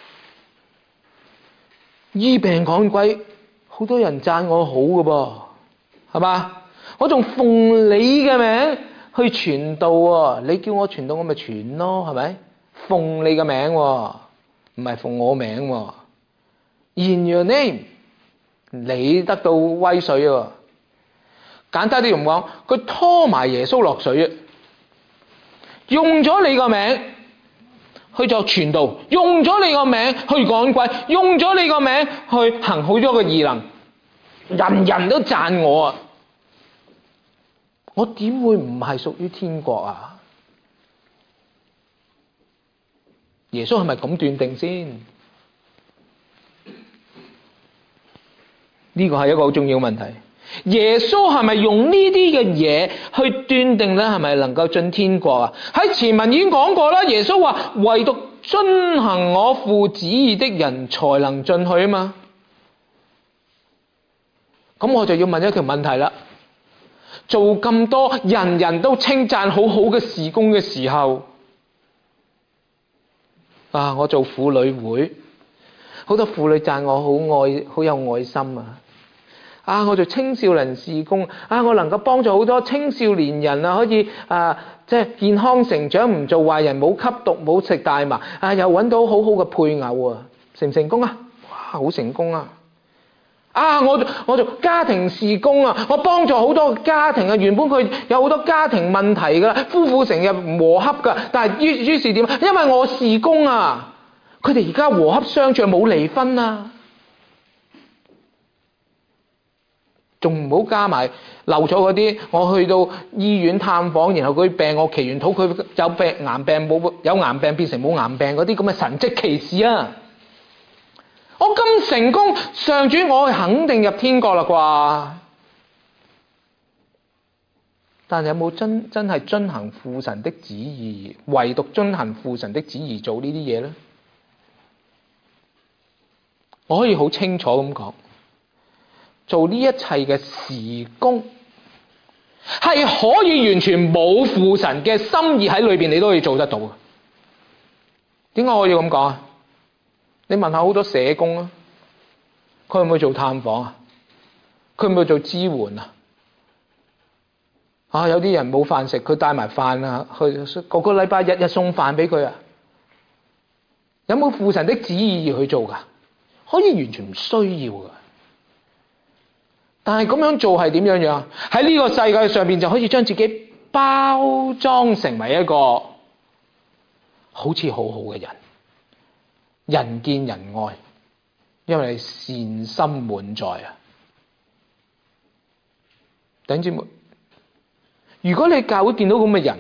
醫病趕鬼，好多人讚我好嘅噃，係嘛？我仲奉你嘅名去傳道喎，你叫我傳道我咪傳咯，係咪？奉你嘅名，唔係奉我名喎。In your name， 你得到威水喎。簡單啲咁講，佢拖埋耶穌落水啊！用咗你個名去作傳道，用咗你個名去趕鬼，用咗你個名去行好多個異能，人人都讚我啊！我點會唔係屬於天國啊？耶穌係咪咁斷定先？ 呢個係一個好重要嘅問題。耶穌係咪用呢啲嘅嘢去斷定咧係咪能夠進天國啊？喺前文已經講過啦，耶穌話唯獨遵行我父旨意的人才能進去啊嘛。咁我就要問一條問題啦，做咁多人人都稱讚好好嘅事工嘅時候，我做婦女會，好多婦女讚我好有愛心啊！我做青少年事工我能夠幫助好多青少年人可以即係健康成長，唔做壞人，冇吸毒，冇食大麻又揾到好好嘅配偶成唔成功啊？哇，好成功啊！我做家庭事工我幫助好多家庭原本佢有好多家庭問題噶，夫婦成日磨合噶，但係於是點？因為我事工佢哋而家和洽相處，冇離婚仲唔好加埋漏咗嗰啲，我去到醫院探訪，然後佢病我祈完禱，佢有癌病冇有癌病變成冇癌病嗰啲咁嘅神蹟奇事我咁成功，上主我肯定入天國啦啩？但係有冇真係遵行父神的旨意，唯獨遵行父神的旨意做呢啲嘢呢？我可以好清楚咁講，做呢一切嘅事工係可以完全冇父神嘅心意喺裏邊，你都可以做得到。點解我要咁講你問下好多社工佢會唔會做探訪佢會唔會做支援有啲人冇飯食，佢帶埋飯去個禮拜日日送飯俾佢有冇父神的旨意要去做㗎？可以完全唔需要㗎。但係咁樣做係點樣？喺呢個世界上邊就可以將自己包裝成為一個好似好好嘅人，人見人愛，因為善心滿載弟兄姊妹，如果你教會見到咁嘅人，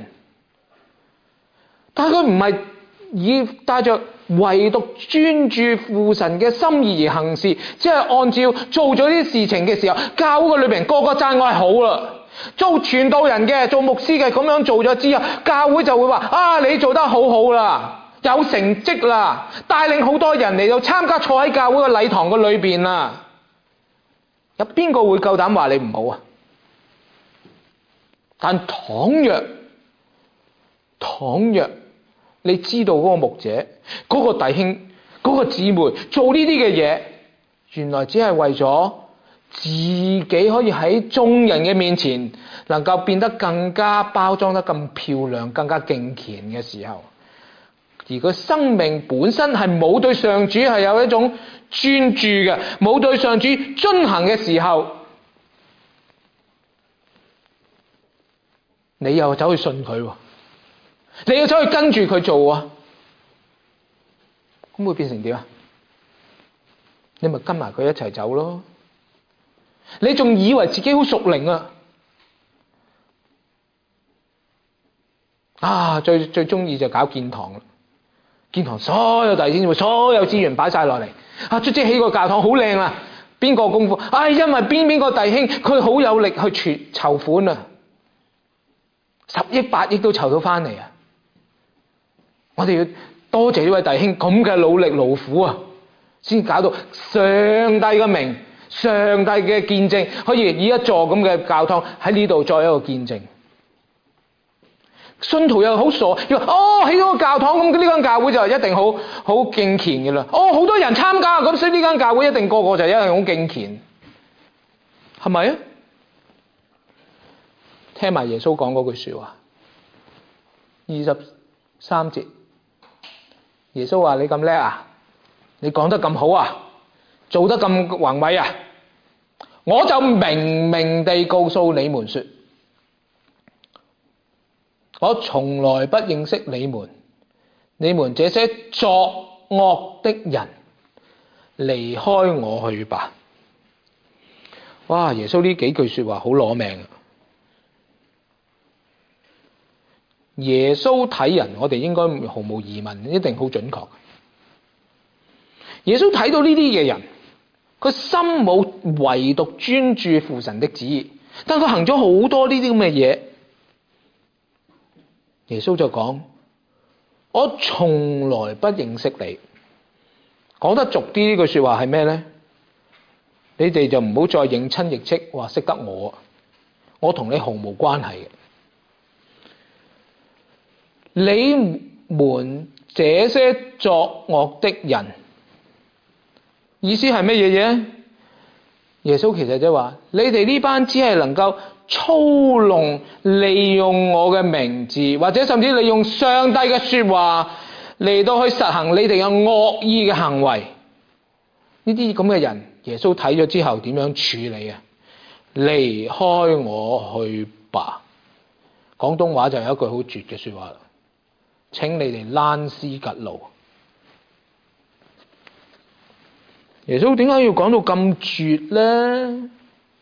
但係佢唔係以帶着唯獨專注父神嘅心意而行事，即係按照做咗啲事情嘅時候，教會裏邊個個讚我係好啦。做傳道人嘅、做牧師嘅咁樣做咗之後，教會就會話你做得好好啦，有成績啦，帶領好多人嚟到參加，坐喺教會嘅禮堂嘅裏邊有邊個會夠膽話你唔好但倘若你知道嗰個牧者、嗰個弟兄、嗰個姊妹做呢啲嘅嘢，原來只係為咗自己可以喺眾人嘅面前能夠變得更加包裝得咁漂亮、更加敬虔嘅時候，而佢生命本身係冇對上主係有一種專注嘅，冇對上主遵行嘅時候，你又走去信佢你要走去跟住佢做咁會變成點你咪跟埋佢一齊走咯。你仲以為自己好屬靈最中意就搞建堂啦。建堂所有弟兄姊妹所有資源擺晒落嚟卒之起個教堂好靚啦。邊個功夫因為邊個弟兄佢好有力去籌款10億8億都籌到翻嚟我哋要多謝呢位弟兄咁嘅努力勞苦先搞到上帝嘅名、上帝嘅見證，可以以一座咁嘅教堂喺呢度作一個見證。信徒又好傻，要起咗個教堂咁呢間教會就一定好敬虔嘅啦。好多人參加咁，所以呢間教會一定個個就一定好敬虔，係咪聽埋耶穌講嗰句說話，23節，耶穌話：你咁叻你講得咁好做得咁宏偉我就明明地告訴你們說，我從來不認識你們，你們這些作惡的人，離開我去吧。哇！耶穌呢幾句說話好攞命耶穌睇人，我哋應該毫無疑問，一定好準確。耶穌睇到呢啲嘅人， 佢心冇唯獨專注父神的旨意，但佢行咗好多呢啲咁嘅嘢。耶穌就講：我從來不認識你。講得俗啲，呢句說話係咩呢？你哋就唔好再認親認戚話識得我同你毫無關係嘅。你們這些作惡的人，意思係乜嘢嘢？耶穌其實就話：你哋呢班只係能夠操弄、利用我嘅名字，或者甚至利用上帝嘅說話嚟到去實行你哋嘅惡意嘅行為。呢啲咁嘅人，耶穌睇咗之後點樣處理啊？離開我去吧。廣東話就有一句好絕嘅說話啦，請你哋躝屍趌路。耶穌點解要講到咁絕呢？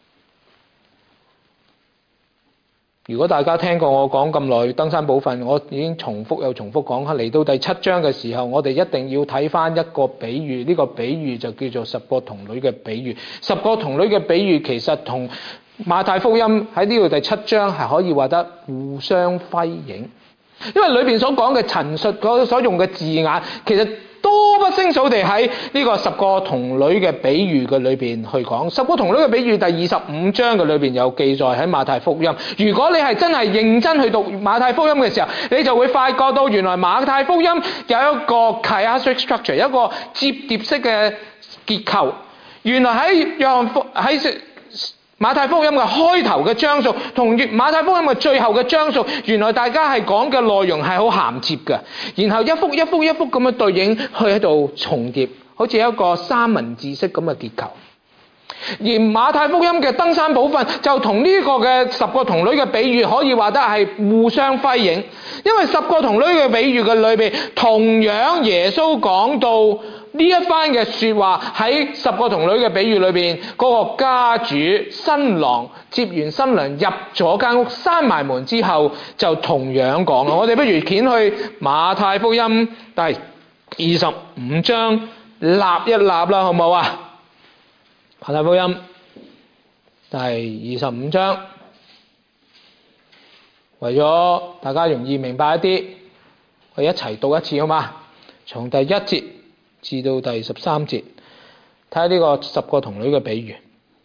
如果大家聽過我講咁耐登山寶訓，我已經重複又重複講，嚟到第7章嘅時候，我哋一定要睇翻一個比喻，呢個比喻就叫做10個童女嘅比喻。10個童女嘅比喻其實同馬太福音喺呢度第7章係可以話得互相輝映，因為裏邊所講嘅陳述所用嘅字眼，其實多不勝數地喺呢個10個童女嘅比喻嘅裏邊去講。10個童女嘅比喻第25章嘅裏邊有記載喺馬太福音。如果你係真係認真去讀馬太福音嘅時候，你就會發覺到原來馬太福音有一個 chiastic structure， 一個摺疊式嘅結構。原來喺馬太福音嘅開頭嘅章數同馬太福音嘅最後嘅章數，原來大家係講嘅內容係好銜接嘅，然後一幅一幅一幅咁樣對應去喺度重疊，好似一個三文治式咁嘅結構。而馬太福音嘅登山寶訓就同呢個嘅10個童女嘅比喻可以話得係互相輝映，因為10個童女嘅比喻嘅裏邊，同樣耶穌講到呢一番嘅說話喺10個童女嘅比喻裏邊，嗰個家主新郎接完新娘入咗間屋，閂埋門之後就同樣講啦。我哋不如掀去馬太福音第25章立一立啦，好唔好啊？馬太福音第25章，為咗大家容易明白一啲，我哋一齊讀一次好嗎？從第1節至到第13節，睇下呢個10個童女嘅比喻。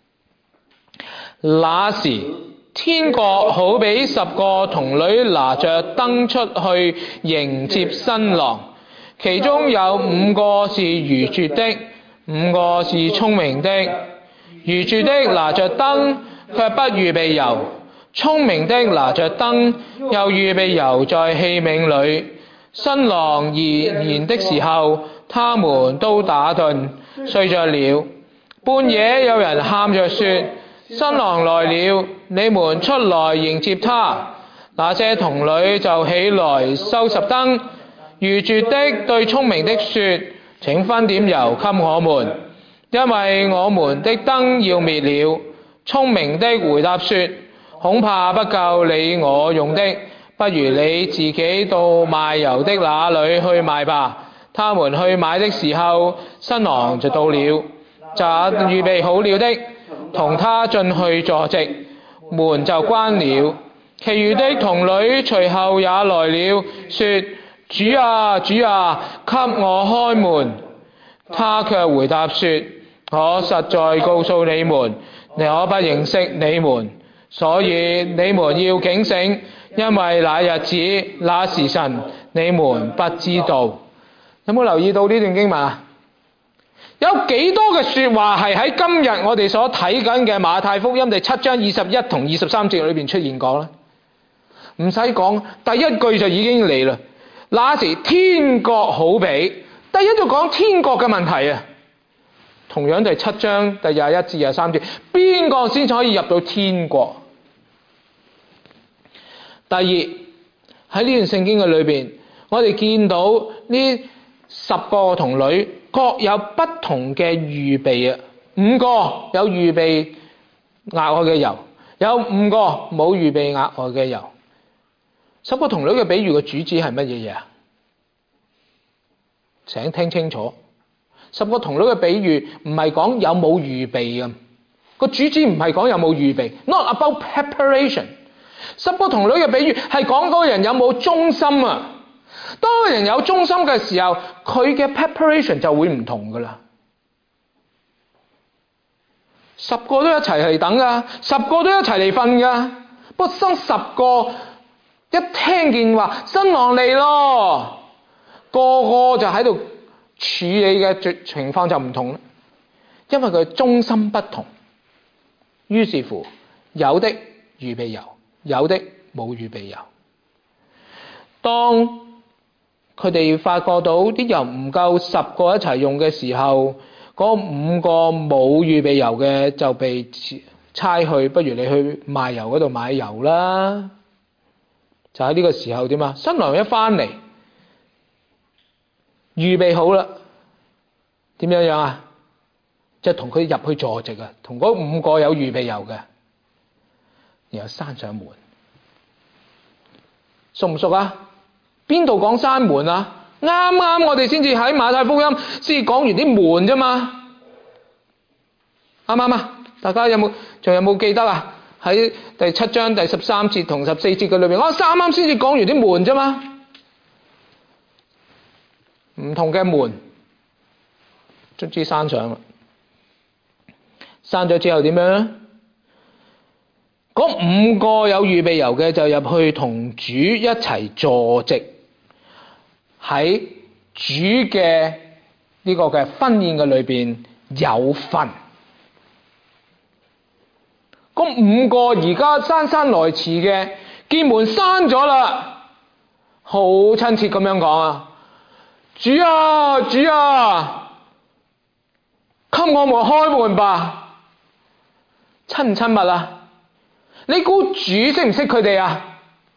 那時天國好比10個童女拿着燈出去迎接新郎，其中有5個是愚拙的，5個是聰明的。愚拙的拿着燈卻不預備油，聰明的拿着燈又預備油在器皿裏。新郎已然的時候，他們都打盹睡着了。半夜有人喊着說：新郎來了，你們出來迎接他。那些童女就起來收拾燈。愚拙的對聰明的說：請分點油給我們，因為我們的燈要滅了。聰明的回答說：恐怕不夠你我用的，不如你自己到賣油的那裏去賣吧。他們去買的時候，新郎就到了，就預備好了的，同他進去坐席，門就關了。其餘的童女隨後也來了，說：主啊，主啊，給我開門。他卻回答說：我實在告訴你們，我不認識你們，所以你們要警醒，因為那日子、那時辰，你們不知道。有冇留意到呢段經文啊？有幾多嘅說話係喺今日我哋所睇緊嘅馬太福音第7章21同23節裏邊出現過啦？唔使講，第一句就已經嚟啦。那時天國好比，第一就講天國嘅問題啊。同樣第7章第21至23節，邊個先可以入到天國？第二，喺呢段聖經嘅裏邊，我哋見到呢10個童女各有不同嘅預備啊。5個有預備額外嘅油，有5個冇預備額外嘅油。10個童女嘅比喻嘅主旨係乜嘢嘢啊？請聽清楚。 10個童女嘅比喻唔係講有冇預備嘅，個主旨唔係講有冇預備 ，not about preparation。10個童女嘅比喻係講嗰個人有冇忠心啊。當個人有忠心嘅時候，佢嘅 preparation 就會唔同噶啦。10個都一齊嚟等噶，10個都一齊嚟瞓噶。不過生10個一聽見話新郎嚟咯，個個就喺度處理嘅情況就唔同啦。因為佢忠心不同，於是乎有的預備油，有的冇預備油。當佢哋發覺到啲油唔夠10個一齊用嘅時候，嗰5個冇預備油嘅就被差去，不如你去賣油嗰度買油啦。就喺呢個時候點啊？新郎一翻嚟，預備好啦，點樣啊？即係同佢入去坐席啊，同嗰5個有預備油嘅，然後閂上門，熟唔熟啊？邊度講閂門啊？啱啱我哋先至喺馬太福音先至講完啲門啫嘛，啱唔啱啊？大家仲有冇記得啊？喺第7章第13節同14節嘅裏邊，我啱啱先至講完啲門啫嘛，唔同嘅門，卒之閂上啦。閂咗之後點樣咧？嗰5個有預備油嘅就入去同主一齊坐席，喺主嘅呢個嘅婚宴嘅裏邊有份。嗰5個而家姍姍來遲嘅，見門閂咗啦，好親切咁樣講啊！主啊，主啊，給我們開門吧！親唔親密啊？你估主識唔識佢哋啊？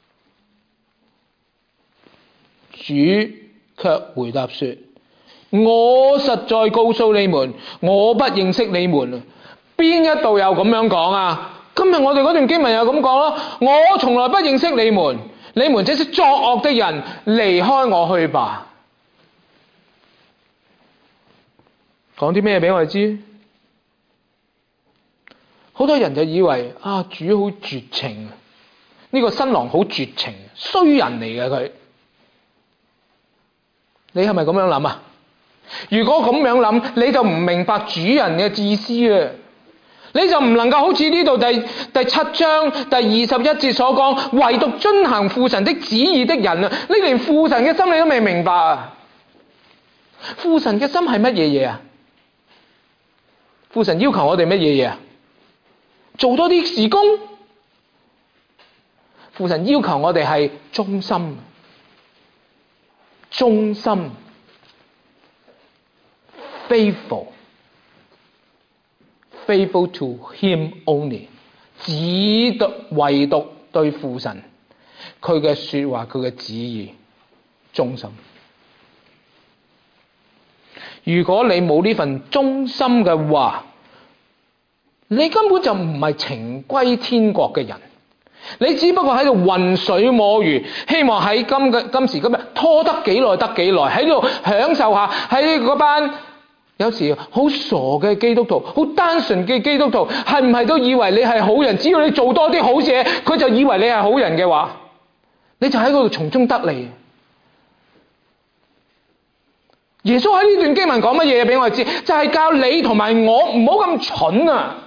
主卻回答說：我實在告訴你們，我不認識你們。邊一度又咁樣講啊？今日我哋嗰段經文又咁講咯，我從來不認識你們，你們這些作惡的人，離開我去吧。講啲咩俾我哋知？好多人就以為啊，主好絕情，呢個新郎好絕情，衰人嚟嘅佢。你係咪咁樣諗啊？如果咁樣諗，你就唔明白主人嘅意思啊！你就唔能夠好似呢度第7章第21節所講，唯獨遵行父神的旨意的人啊！你連父神嘅心你都未明白啊！父神嘅心係乜嘢嘢啊？父神要求我哋乜嘢嘢啊？做多啲事工。父神要求我哋係忠心，忠心 faithful to him only， 唯獨對父神佢嘅說話佢嘅旨意忠心。如果你冇呢份忠心嘅話，你根本就唔係情歸天國嘅人，你只不過喺度渾水摸魚，希望喺今時今日拖得幾耐得幾耐，喺度享受下喺嗰班有時好傻嘅基督徒，好單純嘅基督徒，係唔係都以為你係好人？只要你做多啲好嘢，佢就以為你係好人嘅話，你就喺嗰度從中得利。耶穌喺呢段經文講乜嘢俾我哋知？就係教你同埋我唔好咁蠢啊！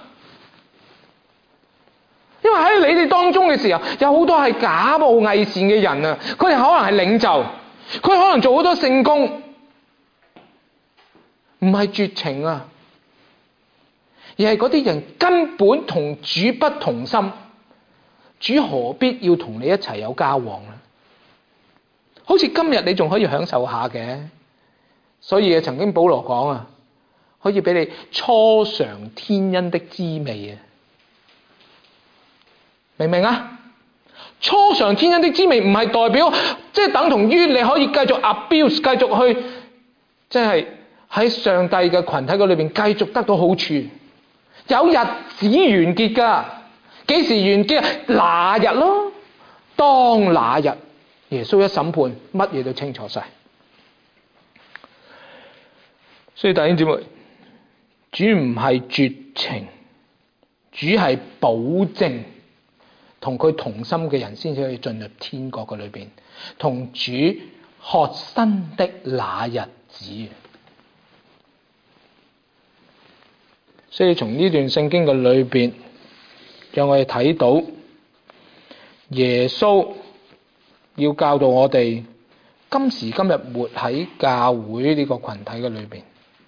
因為喺你哋當中嘅時候，有好多係假冒偽善嘅人啊！佢哋可能係領袖，佢可能做好多聖工，唔係絕情啊，而係嗰啲人根本同主不同心，主何必要同你一齊有交往呢？好似今日你仲可以享受下嘅，所以曾經保羅講啊，可以俾你初嘗天恩的滋味啊！明唔明啊？初嘗天恩的滋味唔係代表即係等同於你可以繼續 abuse， 繼續去即係喺上帝嘅群體嗰裏邊繼續得到好處。有日子完結㗎，幾時完結？那日咯，當那日耶穌一審判，乜嘢都清楚晒。 所以弟兄姊妹，主唔係絕情，主係保證同佢同心嘅人先至可以進入天國嘅裏邊，同主學新的那日子。所以從呢段聖經嘅裏邊，讓我哋睇到耶穌要教導我哋今時今日活喺教會呢個群體嘅裏邊，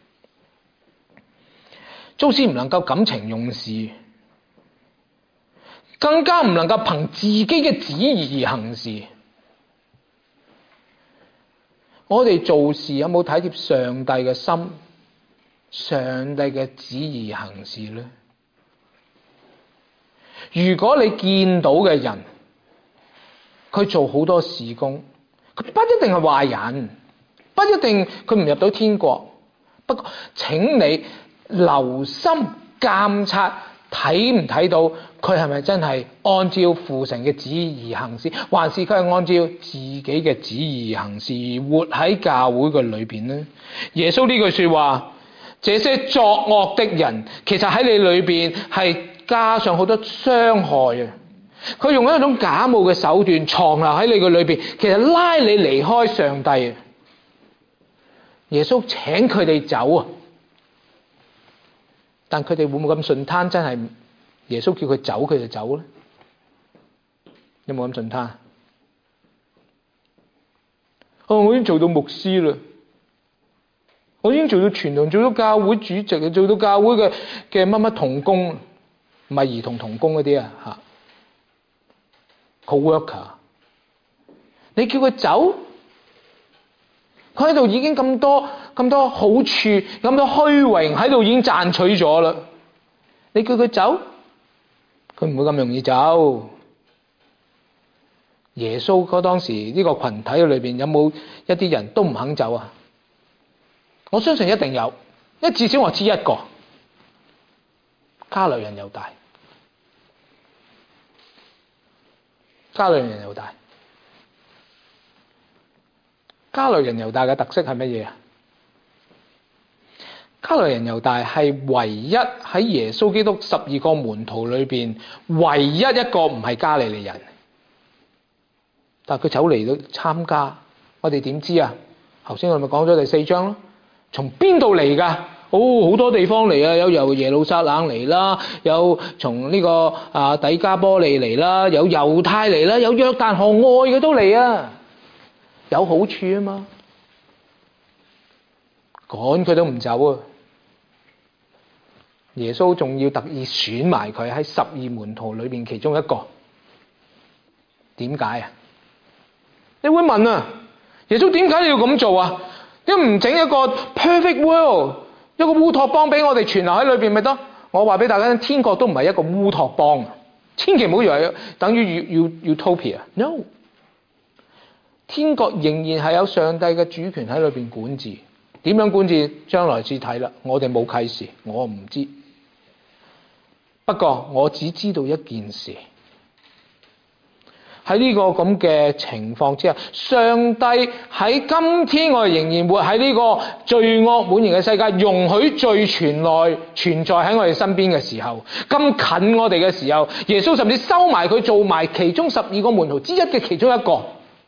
做事唔能夠感情用事，更加唔能夠憑自己嘅旨意而行事。我哋做事有冇體貼上帝嘅心、上帝嘅旨意而行事呢？如果你見到嘅人，佢做好多事工，佢不一定係壞人，不一定佢唔入到天國。不過請你留心監察，睇唔睇到佢係咪真係按照父神嘅旨意而行事，還是佢係按照自己嘅旨意而行事，而活喺教會嘅裏邊呢？耶穌呢句說話，這些作惡的人，其實喺你裏邊係加上好多傷害啊！佢用一種假冒嘅手段藏留喺你嘅裏邊，其實拉你離開上帝。耶穌請佢哋走啊！但佢哋會唔會咁順攤？真係耶穌叫佢走，佢就走咧？有冇咁順攤？我已經做到牧師啦，我已經做到傳道，做到教會主席，做到教會嘅乜乜同工，唔係兒童同工嗰啲啊吓 ，co-worker。你叫佢走，佢喺度已經咁多好處，咁多虛榮喺度已經賺取咗啦。你叫佢走，佢唔會咁容易走。耶穌嗰當時呢個群體裏邊有冇一啲人都唔肯走啊？我相信一定有，因為至少我知一個，加略人猶大。加略人猶大，加略人猶大嘅特色係乜嘢啊？加略人猶大係唯一喺耶穌基督12個門徒裏邊唯一一個唔係加利利人，但係佢走嚟到參加，我哋點知啊？頭先我咪講咗第4章咯，從邊度嚟㗎？好多地方嚟啊！有由耶路撒冷嚟啦，有從呢個底加波利嚟啦，有猶太嚟啦，有約旦河外嘅都嚟啊！有好處啊嘛，趕佢都唔走啊！耶穌仲要特意選埋佢喺12門徒裏邊其中一個，點解啊？你會問啊，耶穌點解你要咁做啊？點解唔整一個 perfect world， 一個烏托邦俾我哋存留喺裏邊咪得？我話俾大家聽，天國都唔係一個烏托邦，千祈唔好以為等於要 utopia。No， 天國仍然係有上帝嘅主權喺裏邊管治。點樣管治？將來至睇啦。我哋冇啟示，我唔知。不過我只知道一件事，喺呢個咁嘅情況之下，上帝喺今天我哋仍然活喺呢個罪惡滿盈嘅世界，容許罪存在喺我哋身邊嘅時候，咁近我哋嘅時候，耶穌甚至收埋佢做埋其中12個門徒之一嘅其中一個，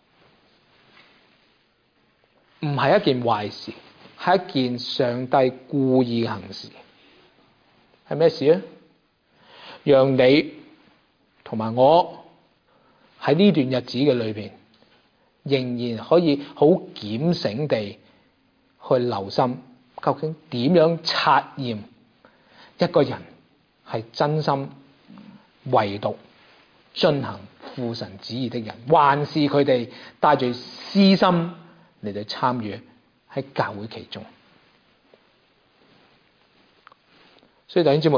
唔係一件壞事，係一件上帝故意行事。係咩事啊？讓你同埋我喺呢段日子嘅裏邊，仍然可以好檢醒地去留心，究竟點樣察驗一個人係真心唯獨遵行父神旨意的人，還是佢哋帶住私心嚟到參與喺教會其中。所以弟兄姊妹，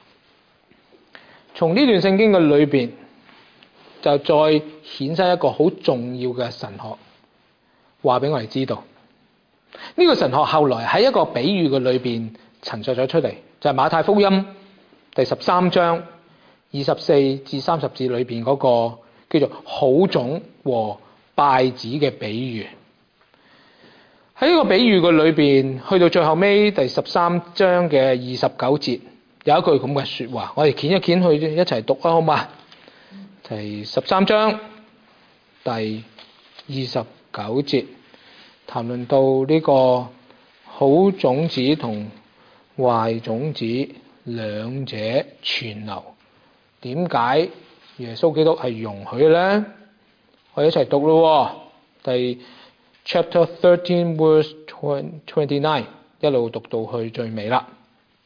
從呢段聖經嘅裏邊，就再衍生一個好重要嘅神學，話俾我哋知道。呢個神學後來喺一個比喻嘅裏邊陳述咗出嚟，就係馬太福音第13章24至30節裏邊嗰個叫做好種和稗子嘅比喻。 喺呢個比喻嘅裏邊，去到最後尾第13章嘅29節，有一句咁嘅說話，我哋捲一捲去一齊讀啊，好嘛？第13章第29節，談論到呢個好種子同壞種子兩者存留，點解耶穌基督係容許嘅咧？我哋一齊讀咯，第 Chapter 13 verse 29， 一路讀到去最尾啦。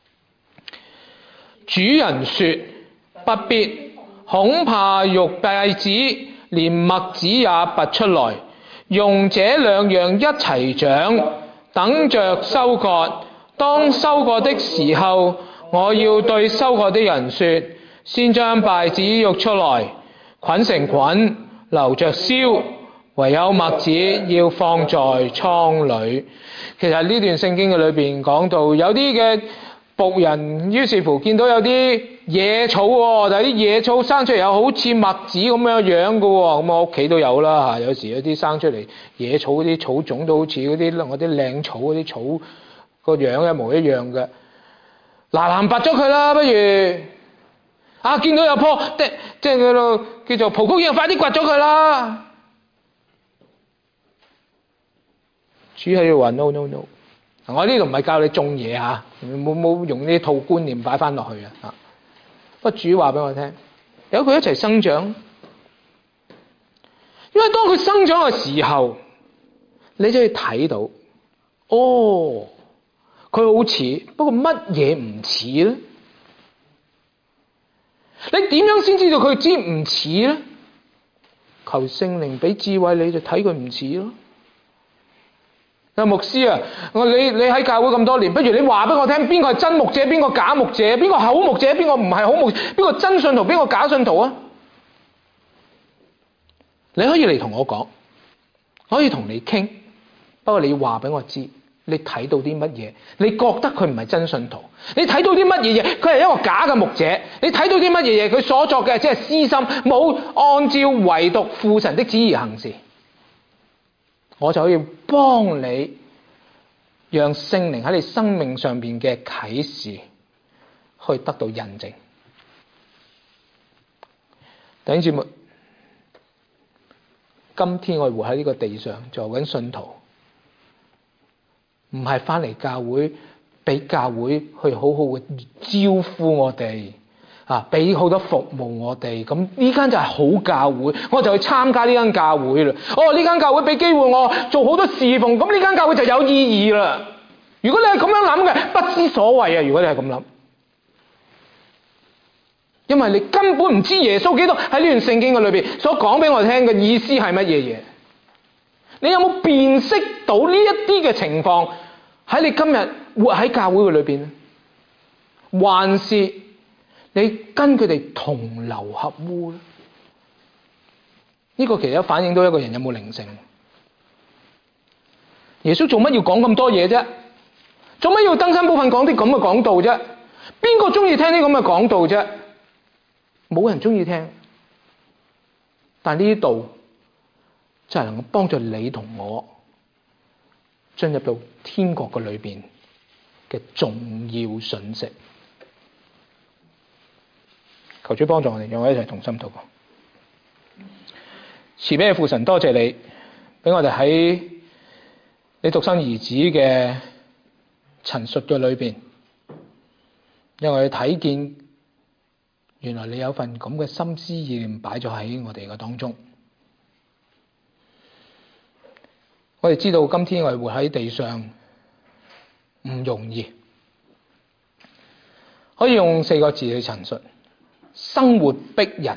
主人說：不必，恐怕肉稗子連麥子也拔出來，用這兩樣一齊長，等着收割。當收割的時候，我要對收割的人說：先將稗子育出來，捆成捆，留着燒；唯有麥子要放在倉裏。其實呢段聖經嘅裏邊講到，有啲嘅僕人於是乎見到有啲野草喎，但係啲野草生出嚟又好似麥子咁樣樣嘅喎，咁我屋企都有啦嚇，有時有啲生出嚟野草嗰啲草種都好似嗰啲我啲靚草嗰啲草個樣一模一樣嘅，嗱拔咗佢啦，不如啊見到有棵即係嗰度叫做蒲公英，快啲掘咗佢啦！主喺度話 no no no， 我呢度唔係教你種嘢嚇，冇用呢套觀念擺翻落去啊！不過主話俾我聽，由佢一齊生長，因為當佢生長嘅時候，你就要睇到，哦，佢好似，不過乜嘢唔似咧？你點樣先知道佢知唔似咧？求聖靈俾智慧，你就睇佢唔似咯。牧師啊，你喺教會咁多年，不如你話俾我聽，邊個係真牧者，邊個假牧者，邊個好牧者，邊個唔係好牧者，邊個真信徒，邊個假信徒啊？你可以嚟同我講，我可以同你傾，不過你要話俾我知，你睇到啲乜嘢？你覺得佢唔係真信徒？你睇到啲乜嘢嘢？佢係一個假嘅牧者？你睇到啲乜嘢嘢？佢所作嘅只係私心，冇按照唯獨父神的旨意行事。我就可以幫你，讓聖靈喺你生命上邊嘅啟示去得到印證。弟兄姊妹，今天我哋活喺呢個地上做緊信徒，唔係翻嚟教會俾教會去好好嘅招呼我哋啊，俾好多服務我哋，咁呢間就係好教會，我就去參加呢間教會啦。哦，呢間教會俾機會我做好多侍奉，咁呢間教會就有意義啦。如果你係咁樣諗嘅，不知所謂啊！如果你係咁諗，因為你根本唔知耶穌基督喺呢段聖經嘅裏邊所講俾我聽嘅意思係乜嘢嘢。你有冇辨識到呢一啲嘅情況喺你今日活喺教會嘅裏邊咧？還是你跟佢哋同流合污咧？呢個其實反映到一個人有冇靈性。耶穌做乜要講咁多嘢啫？做乜要登山寶訓講啲咁嘅講道啫？邊個中意聽啲咁嘅講道啫？冇人中意聽。但呢度就係能夠幫助你同我進入到天國嘅裏邊嘅重要訊息。求主幫助我哋，讓我一齊同心禱告。慈悲嘅父神，多謝你俾我哋喺你獨生兒子嘅陳述嘅裏邊，讓我哋睇見原來你有份咁嘅心思意念擺咗喺我哋嘅當中。我哋知道今天我哋活喺地上唔容易，可以用4個字去陳述：生活逼人。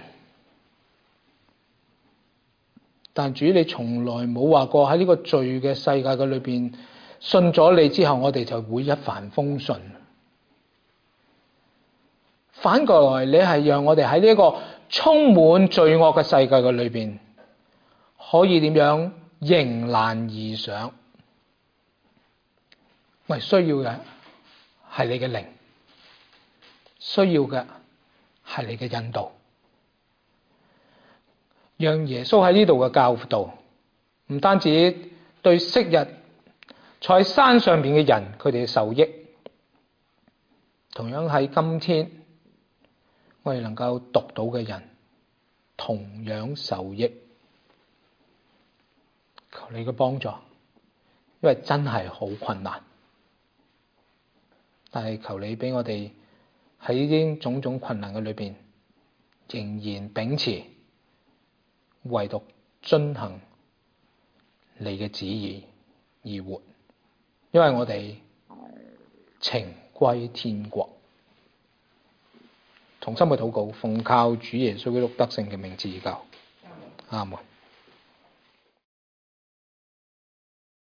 但主你從來冇話過喺呢個罪嘅世界嘅裏邊，信咗你之後我哋就會一帆風順。反過來你係讓我哋喺呢一個充滿罪惡嘅世界嘅裏邊，可以點樣迎難而上？我哋需要嘅係你嘅靈，需要嘅係你嘅引導，讓耶穌喺呢度嘅教導，唔單止對昔日坐喺山上邊嘅人，佢哋受益。同樣喺今天，我哋能夠讀到嘅人，同樣受益。求你嘅幫助，因為真係好困難。但係求你俾我哋喺呢啲種種困難嘅裏邊，仍然秉持唯獨遵行你嘅旨意而活，因為我哋情歸天國。同心嘅禱告，奉靠主耶穌基督得勝嘅名字而求，阿門。